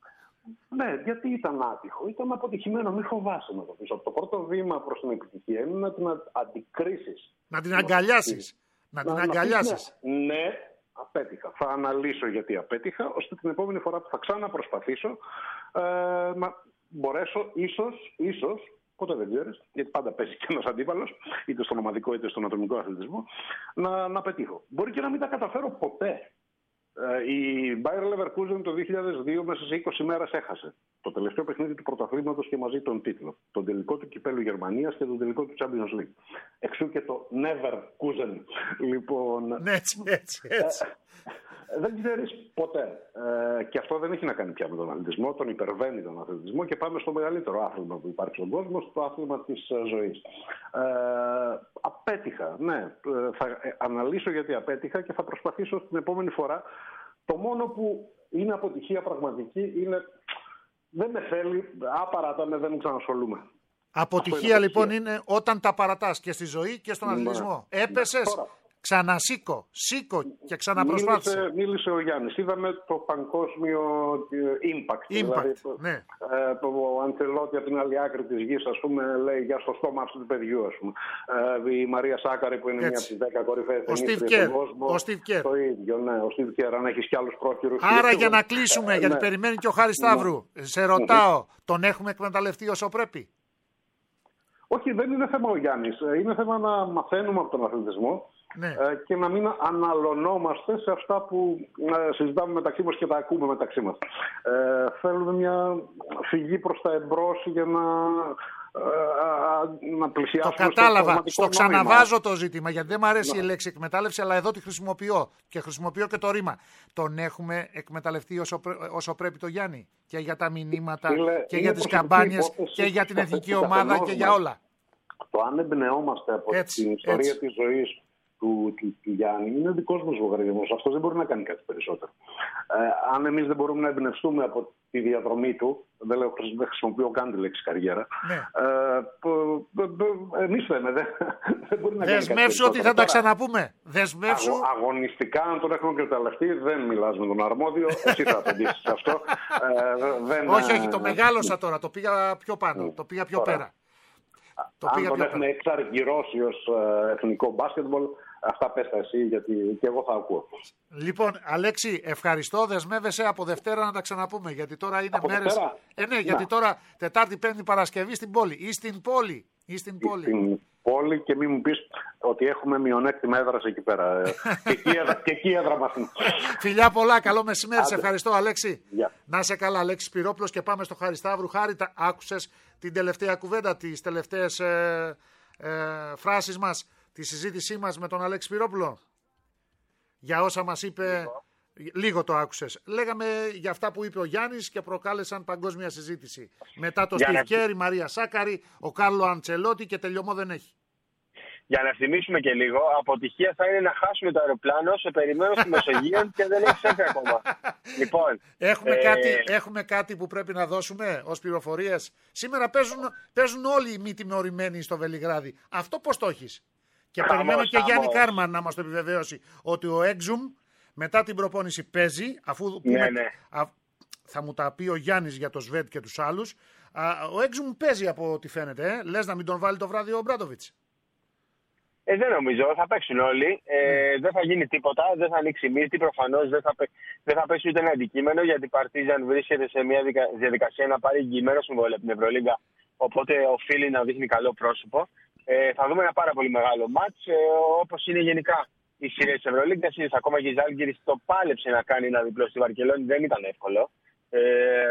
Ναι, γιατί ήταν άτυχο, ήταν αποτυχημένο, μην φοβάσαι να το πεις. Το πρώτο βήμα προς την επιτυχία είναι να την αντικρίσεις. Να την αγκαλιάσεις. Να, να την αγκαλιάσεις. Ναι, ναι, απέτυχα. Θα αναλύσω γιατί απέτυχα, ώστε την επόμενη φορά που θα ξαναπροσπαθήσω ε, να μπορέσω ίσως, ίσως, ποτέ δεν ξέρεις, γιατί πάντα πέσει και ένας αντίπαλος, είτε στον ομαδικό είτε στον ατομικό αθλητισμό, να, να πετύχω. Μπορεί και να μην τα καταφέρω ποτέ. Η Bayer Leverkusen το δύο χιλιάδες δύο μέσα σε είκοσι μέρες έχασε το τελευταίο παιχνίδι του πρωταθλήματος και μαζί τον τίτλο. Τον τελικό του κυπέλου Γερμανίας και τον τελικό του Champions League. Εξού και το Neverkusen. Λοιπόν, έτσι, έτσι, έτσι. Ε, δεν ξέρεις ποτέ. Ε, και αυτό δεν έχει να κάνει πια με τον αθλητισμό, τον υπερβαίνει τον αθλητισμό και πάμε στο μεγαλύτερο άθλημα που υπάρχει στον κόσμο, στο άθλημα της ζωής. Ε, απέτυχα, ναι. Θα αναλύσω γιατί απέτυχα και θα προσπαθήσω την επόμενη φορά. Το μόνο που είναι αποτυχία πραγματική είναι δεν με θέλει, άπαρατα με δεν ξανασχολούμαι. Αποτυχία είναι λοιπόν είναι όταν τα παρατάς και στη ζωή και στον αθλητισμό. Ναι. Έπεσες. Τώρα. Ξανασήκω, σήκω και ξαναπροσπάθησε. Μίλησε, μίλησε ο Γιάννης. Είδαμε το παγκόσμιο impact. impact δηλαδή, ναι. ε, το Αντσελότη από την άλλη άκρη της γης, ας πούμε, λέει για στο στόμα αυτού του παιδιού, ας πούμε. Ε, η Μαρία Σάκαρη που είναι έτσι. Μια από τις δέκα κορυφαίες ταινίστριες στον κόσμο. Ο Στιβ Κέρ. Το ίδιο, ναι. Ο Στιβ Κέρ, αν έχεις κι άλλους πρόχειρους. Άρα για να κλείσουμε, ε, γιατί ναι. περιμένει και ο Χάρης Σταύρου. Ναι. Σε ρωτάω, τον έχουμε εκμεταλλευτεί όσο πρέπει? Όχι, δεν είναι θέμα ο Γιάννης. Είναι θέμα να μαθαίνουμε από τον αθλητισμό. Ναι. Και να μην αναλωνόμαστε σε αυτά που συζητάμε μεταξύ μας και τα ακούμε μεταξύ μας. Ε, θέλουμε μια φυγή προς τα εμπρός για να, να πλησιάσουμε. Το κατάλαβα. Στο, στο ξαναβάζω το ζήτημα, γιατί δεν μου αρέσει ναι. η λέξη εκμετάλλευση, αλλά εδώ τη χρησιμοποιώ και χρησιμοποιώ και το ρήμα. Τον έχουμε εκμεταλλευτεί όσο, όσο πρέπει το Γιάννη και για τα μηνύματα Φίλε, και για τις καμπάνιες και για την εθνική ομάδα και για όλα. Το αν εμπνεόμαστε από έτσι, την ιστορία έτσι. της ζωής του, του, του Γιάννη είναι δικός μας λογαριασμός. Αυτό δεν μπορεί να κάνει κάτι περισσότερο. Ε, αν εμείς δεν μπορούμε να εμπνευστούμε από τη διαδρομή του, δεν, λέω, δεν χρησιμοποιώ καν τη λέξη καριέρα, ναι. ε, εμείς θέμε, δεν, δεν μπορεί να κάνει κάτι περισσότερο. Δεσμεύσου ότι θα τα ξαναπούμε. Δεσμεύσου. Αγω, αγωνιστικά, αν τον έχουμε εκμεταλλευτεί, δεν μιλάς με τον αρμόδιο. Εσύ θα απαντήσεις σε αυτό. Ε, δεν, όχι, όχι, το μεγάλωσα τώρα. Το πήγα πιο πάνω. Το πήγα πιο πέρα. Το αν τον έχουμε εξαργυρώσει ως uh, εθνικό μπάσκετμπολ, αυτά πες τα εσύ, γιατί και εγώ θα ακούω. Λοιπόν, Αλέξη, ευχαριστώ. Δεσμεύεσαι από Δευτέρα να τα ξαναπούμε, γιατί τώρα είναι από μέρες... Ε, ναι, γιατί να. τώρα Τετάρτη, Πέμπτη, Παρασκευή στην πόλη. Ή στην πόλη. Ή στην πόλη. Στην πόλη και μην μου πεις ότι έχουμε μειονέκτημα έδρας εκεί πέρα. και, εκεί έδρα, και εκεί έδρα μας. Φιλιά πολλά, καλό μεσημέρι. Σε ευχαριστώ, Αλέξη. Yeah. Να είσαι καλά, Αλέξη Σπυρόπουλος, και πάμε στο Χάρη Σταύρου. Χάρη, τα άκουσες την τελευταία κουβέντα, τις τελευταίες ε, ε, φράσεις μας, τη συζήτησή μας με τον Αλέξη Σπυρόπουλο? Για όσα μας είπε, λίγο, λίγο το άκουσες. Λέγαμε για αυτά που είπε ο Γιάννης και προκάλεσαν παγκόσμια συζήτηση. Μετά το Στιβ Κέρ, η Μαρία Σάκαρη, ο Κάρλο Αντσελότη και τελειωμό δεν έχει. Για να θυμίσουμε και λίγο, αποτυχία θα είναι να χάσουμε το αεροπλάνο, σε περιμένω στη Μεσογείο και δεν έχει έρθει ακόμα. Λοιπόν, έχουμε, ε... κάτι, έχουμε κάτι που πρέπει να δώσουμε ως πληροφορίες. Σήμερα παίζουν, παίζουν όλοι οι μη τιμωρημένοι στο Βελιγράδι. Αυτό πώς το έχεις? Και χαμός, περιμένω και χαμός. Γιάννη Κάρμαν να μας το επιβεβαίωσει ότι ο Έξουμ μετά την προπόνηση παίζει, αφού πούμε, ναι, ναι. Α, θα μου τα πει ο Γιάννης για το Σβέτ και τους άλλους. Α, ο Έξουμ παίζει από ό,τι φαίνεται. Ε. Λες να μην τον βάλει το βράδυ ο Μπράντοβιτς? Ε, δεν νομίζω, θα παίξουν όλοι. Ε, mm. Δεν θα γίνει τίποτα, δεν θα ανοίξει μύτη. Προφανώς δεν θα, δεν θα πέσει ούτε ένα αντικείμενο, γιατί η Παρτίζαν βρίσκεται σε μια διαδικασία να πάρει εγγυημένο συμβόλαιο από την Ευρωλίγκα. Οπότε οφείλει να δείχνει καλό πρόσωπο. Ε, θα δούμε ένα πάρα πολύ μεγάλο μάτς, ε, όπως είναι γενικά οι σειρές της Ευρωλίγκας. Ακόμα και η Ζάλγκιρις το πάλεψε να κάνει ένα διπλό στη Βαρκελόνη, δεν ήταν εύκολο. Ε,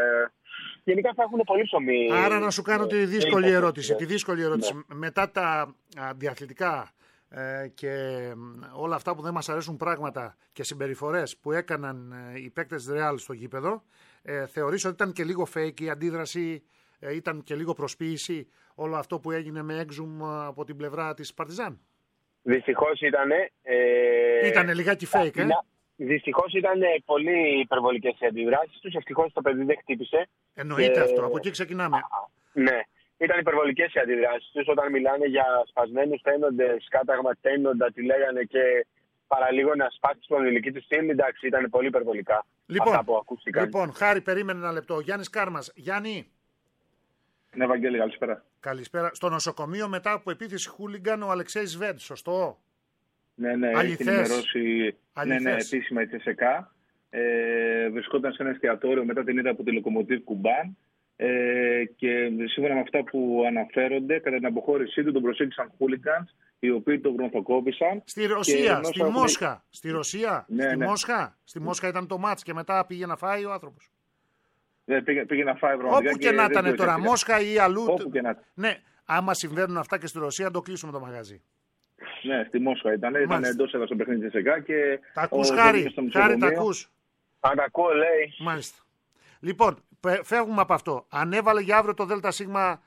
γενικά θα έχουν πολύ ψωμί. Άρα να σου κάνω τη δύσκολη ερώτηση. Τη δύσκολη ερώτηση. Ναι. Μετά τα διαθλητικά ε, και όλα αυτά που δεν μας αρέσουν πράγματα και συμπεριφορές που έκαναν ε, οι παίκτες της Ρεάλ στο γήπεδο, ε, θεωρείς ότι ήταν και λίγο fake η αντίδραση, ε, ήταν και λίγο προσποίηση όλο αυτό που έγινε με Έξουμ από την πλευρά της Παρτιζάν? Δυστυχώς ήτανε. Ε, ήτανε λιγάκι fake, ε? Δυστυχώς ήταν πολύ υπερβολικές οι αντιδράσεις τους. Ευτυχώς το παιδί δεν χτύπησε. Εννοείται και... αυτό. Από εκεί ξεκινάμε. Ναι. Ήταν υπερβολικές οι αντιδράσεις τους όταν μιλάνε για σπασμένους τένοντες, κάταγμα τένοντα, τι λέγανε, και παραλίγο να σπάσει την ηλική του στήλη. Εντάξει, ήταν πολύ υπερβολικά λοιπόν, αυτά που ακούστηκαν. Λοιπόν, Χάρη, περίμενε ένα λεπτό. Γιάννης Κάρμας. Γιάννη. Ναι, Βαγγέλη, καλησπέρα. Καλησπέρα. Στο νοσοκομείο μετά από επίθεση χούλιγκαν ο Αλεξέης Βέντ, σωστό? Ναι, ναι, έχει ενημερώσει ναι, ναι, επίσημα η Τσεσεκά. Ε, βρισκόταν σε ένα εστιατόριο μετά την ήττα από τη Λοκομοτίβ Κουμπάν. Ε, και σύμφωνα με αυτά που αναφέρονται, κατά την αποχώρησή του τον προσέγγισαν χούλιγκανς, οι οποίοι τον γροθοκόπησαν. Στη Ρωσία, στη έχουν... Μόσχα. Στη Ρωσία, ναι, στη ναι. Μόσχα. Στη Μόσχα ήταν το μάτς και μετά πήγε να φάει ο άνθρωπος. Ναι, πήγε, πήγε να φάει πραγματικά. Όπου και, και να ήταν τώρα, πήγε. Μόσχα ή αλλού. Όπου και να... Ναι, άμα συμβαίνουν αυτά και στη Ρωσία, το κλείσουμε το μαγαζί. Ναι, στη Μόσχα ήταν. Μάλιστα. Ήταν εντός έδρας στο παιχνίδι της ΕΚΑ και. Τα ακούς, Χάρη, Χάρη, τα ακούς. Αν ακούω, λέει. Μάλιστα. Λοιπόν, φεύγουμε από αυτό. Ανέβαλε για αύριο το ΔΣ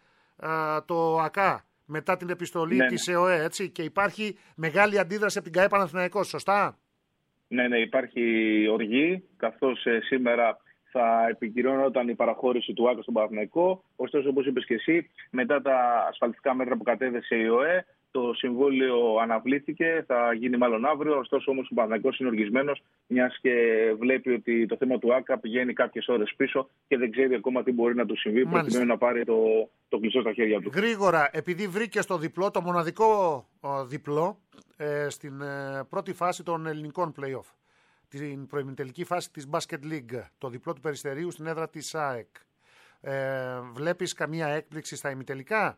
το ΑΚΑ μετά την επιστολή ναι, της ΕΟΕ, έτσι, και υπάρχει μεγάλη αντίδραση από την ΚΑΕ Παναθηναϊκός, σωστά? Ναι, ναι, υπάρχει οργή, καθώς ε, σήμερα θα επικυρώνονταν η παραχώρηση του ΑΚΑ στον Παναθηναϊκό. Ωστόσο, όπως είπες και εσύ, μετά τα ασφαλιστικά μέτρα που κατέθεσε η ΕΟΕ, το συμβόλαιο αναβλήθηκε, θα γίνει μάλλον αύριο. Ωστόσο, όμως, ο Παναθηναϊκός είναι οργισμένος, μιας και βλέπει ότι το θέμα του ΑΚΑ πηγαίνει κάποιες ώρες πίσω και δεν ξέρει ακόμα τι μπορεί να του συμβεί, προκειμένου να πάρει το, το κλειστό στα χέρια του. Γρήγορα, επειδή βρήκε στο διπλό, το μοναδικό ο, διπλό, ε, στην ε, πρώτη φάση των ελληνικών play-off, την προημιτελική φάση της Basket League, το διπλό του Περιστερίου στην έδρα της ΑΕΚ. Ε, βλέπεις καμία έκπληξη στα ημιτελικά?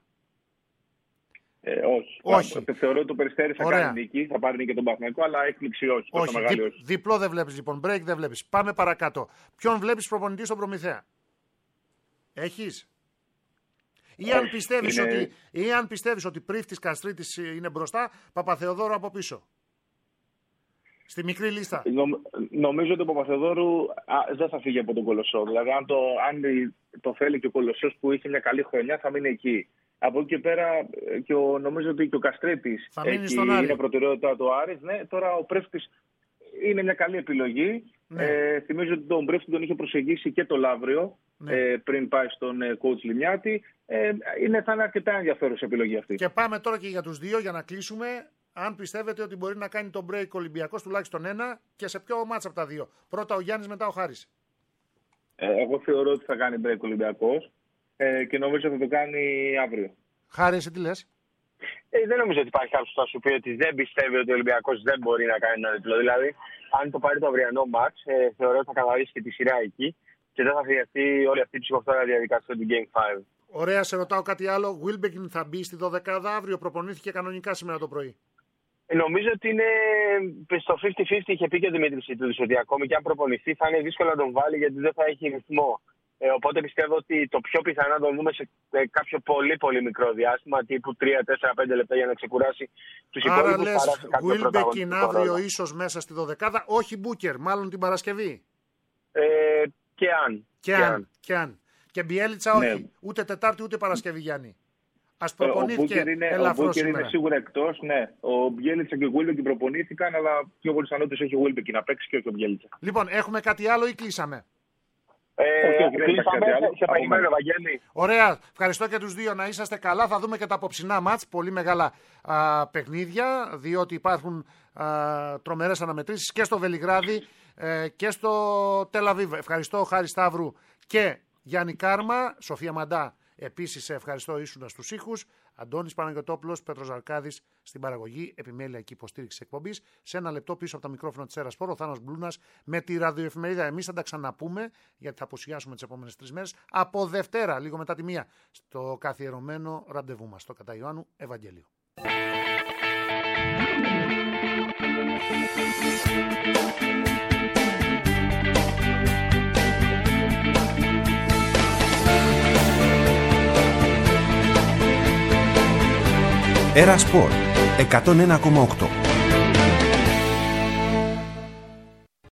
Ε, όχι. όχι. Θεωρώ ότι το Περιστέρι θα κάνει νίκη, θα πάρει νίκη τον Παναθηναϊκό, αλλά έκπληξη όχι. όχι. Μεγάλη, Δι, όχι. Διπλό δεν βλέπεις λοιπόν, break δεν βλέπεις. Πάμε παρακάτω. Ποιον βλέπεις προπονητή στον Προμηθέα? Έχεις? Ή αν πιστεύεις είναι... ότι, ή αν πιστεύεις ότι Πρίφτης Καστρίτης είναι μπροστά, Παπαθεοδόρου από πίσω. Στη μικρή λίστα. Νο, νομίζω ότι ο Παπαθεοδόρου α, δεν θα φύγει από τον Κολοσσό. Δηλαδή, αν το, αν το θέλει και ο Κολοσσός που είχε μια καλή χρονιά, θα μείνει εκεί. Από εκεί και πέρα, και ο, νομίζω ότι και ο Καστρίτης είναι προτεραιότητα του Άρης. Ναι, τώρα ο Πρέφτης είναι μια καλή επιλογή. Ναι. Ε, θυμίζω ότι τον Πρέφτη τον είχε προσεγγίσει και το Λαύριο, ναι. ε, πριν πάει στον ε, coach Λιμιάτη. Ε, είναι, θα είναι αρκετά ενδιαφέρουσα επιλογή αυτή. Και πάμε τώρα και για τους δύο για να κλείσουμε. Αν πιστεύετε ότι μπορεί να κάνει τον break ο Ολυμπιακός τουλάχιστον ένα, και σε ποιο μάτς από τα δύο? Πρώτα ο Γιάννης, μετά ο Χάρης. Ε, εγώ θεωρώ ότι θα κάνει break ο Ολυμπιακός ε, και νομίζω ότι θα το κάνει αύριο. Χάρη, εσύ τι λες? Ε, δεν νομίζω ότι υπάρχει κάποιος που θα σου πει ότι δεν πιστεύει ότι ο Ολυμπιακός δεν μπορεί να κάνει ένα διπλό. Δηλαδή, αν το πάρει το αυριανό μάτς, ε, θεωρώ ότι θα καθαρίσει και τη σειρά εκεί και δεν θα χρειαστεί όλη αυτή η ψυχοφθόρα διαδικασία του Game πέντε. Ωραία, σε ρωτάω κάτι άλλο. Wilbekin θα μπει στη δωδεκάδα αύριο? Προπονήθηκε κανονικά σήμερα το πρωί. Νομίζω ότι είναι στο πενήντα πενήντα. Είχε πει και ο Δημήτρης Ιτούδης ότι ακόμη και αν προπονηθεί θα είναι δύσκολο να τον βάλει γιατί δεν θα έχει ρυθμό. Ε, οπότε πιστεύω ότι το πιο πιθανό να τον δούμε σε κάποιο πολύ πολύ μικρό διάστημα, τύπου τρία τέσσερα πέντε λεπτά για να ξεκουράσει τους υπόλοιπους. Άρα λες Wilbekin αύριο ίσως μέσα στη δωδεκάδα, όχι Μπούκερ, μάλλον την Παρασκευή. Ε, και αν. Και, και αν. αν. Και, αν. και Μπιέλιτσα όχι, ναι. Ούτε Τετάρτη ούτε Παρασκευή, Γιάννη. Ας προπονήθηκε ελαφρώς. Ο Μπούκερ είναι σίγουρα εκτός, ναι. Ο Μπιέλιτσα και ο Wilbekin προπονήθηκαν, αλλά πιο πολύ πιθανότητες έχει ο Wilbekin να παίξει και όχι ο Μπιέλιτσα. Λοιπόν, έχουμε κάτι άλλο ή κλείσαμε? Ε, okay, κλείσαμε, σε περιμένω, Βαγγέλη. Ωραία, ευχαριστώ και τους δύο, να είσαστε καλά. Θα δούμε και τα απόψινά μάτς, πολύ μεγάλα α, παιχνίδια, διότι υπάρχουν α, τρομερές αναμετρήσεις και στο Βελιγράδι ε, και στο Τελαβίβ. Ευχαριστώ Χάρη Σταύρου και Γιάννη Κάρμα. Σοφία Μαντά, επίσης ευχαριστώ, ήσουνα στους ήχους. Αντώνης Παναγιωτόπουλος, Πέτρος Ζαρκάδης στην παραγωγή, επιμέλεια και υποστήριξη εκπομπής. Σε ένα λεπτό πίσω από τα μικρόφωνα της Έρας Σπορ, ο Θάνος Μπλούνας με τη ραδιοεφημερίδα. Εμείς θα τα ξαναπούμε, γιατί θα αποσιάσουμε τις επόμενες τρεις μέρες. Από Δευτέρα, λίγο μετά τη μία, στο καθιερωμένο ραντεβού μας, στο κατά Ιωάννου Ευαγγέλιο. Έρας Σπορ εκατόν ένα κόμμα οκτώ.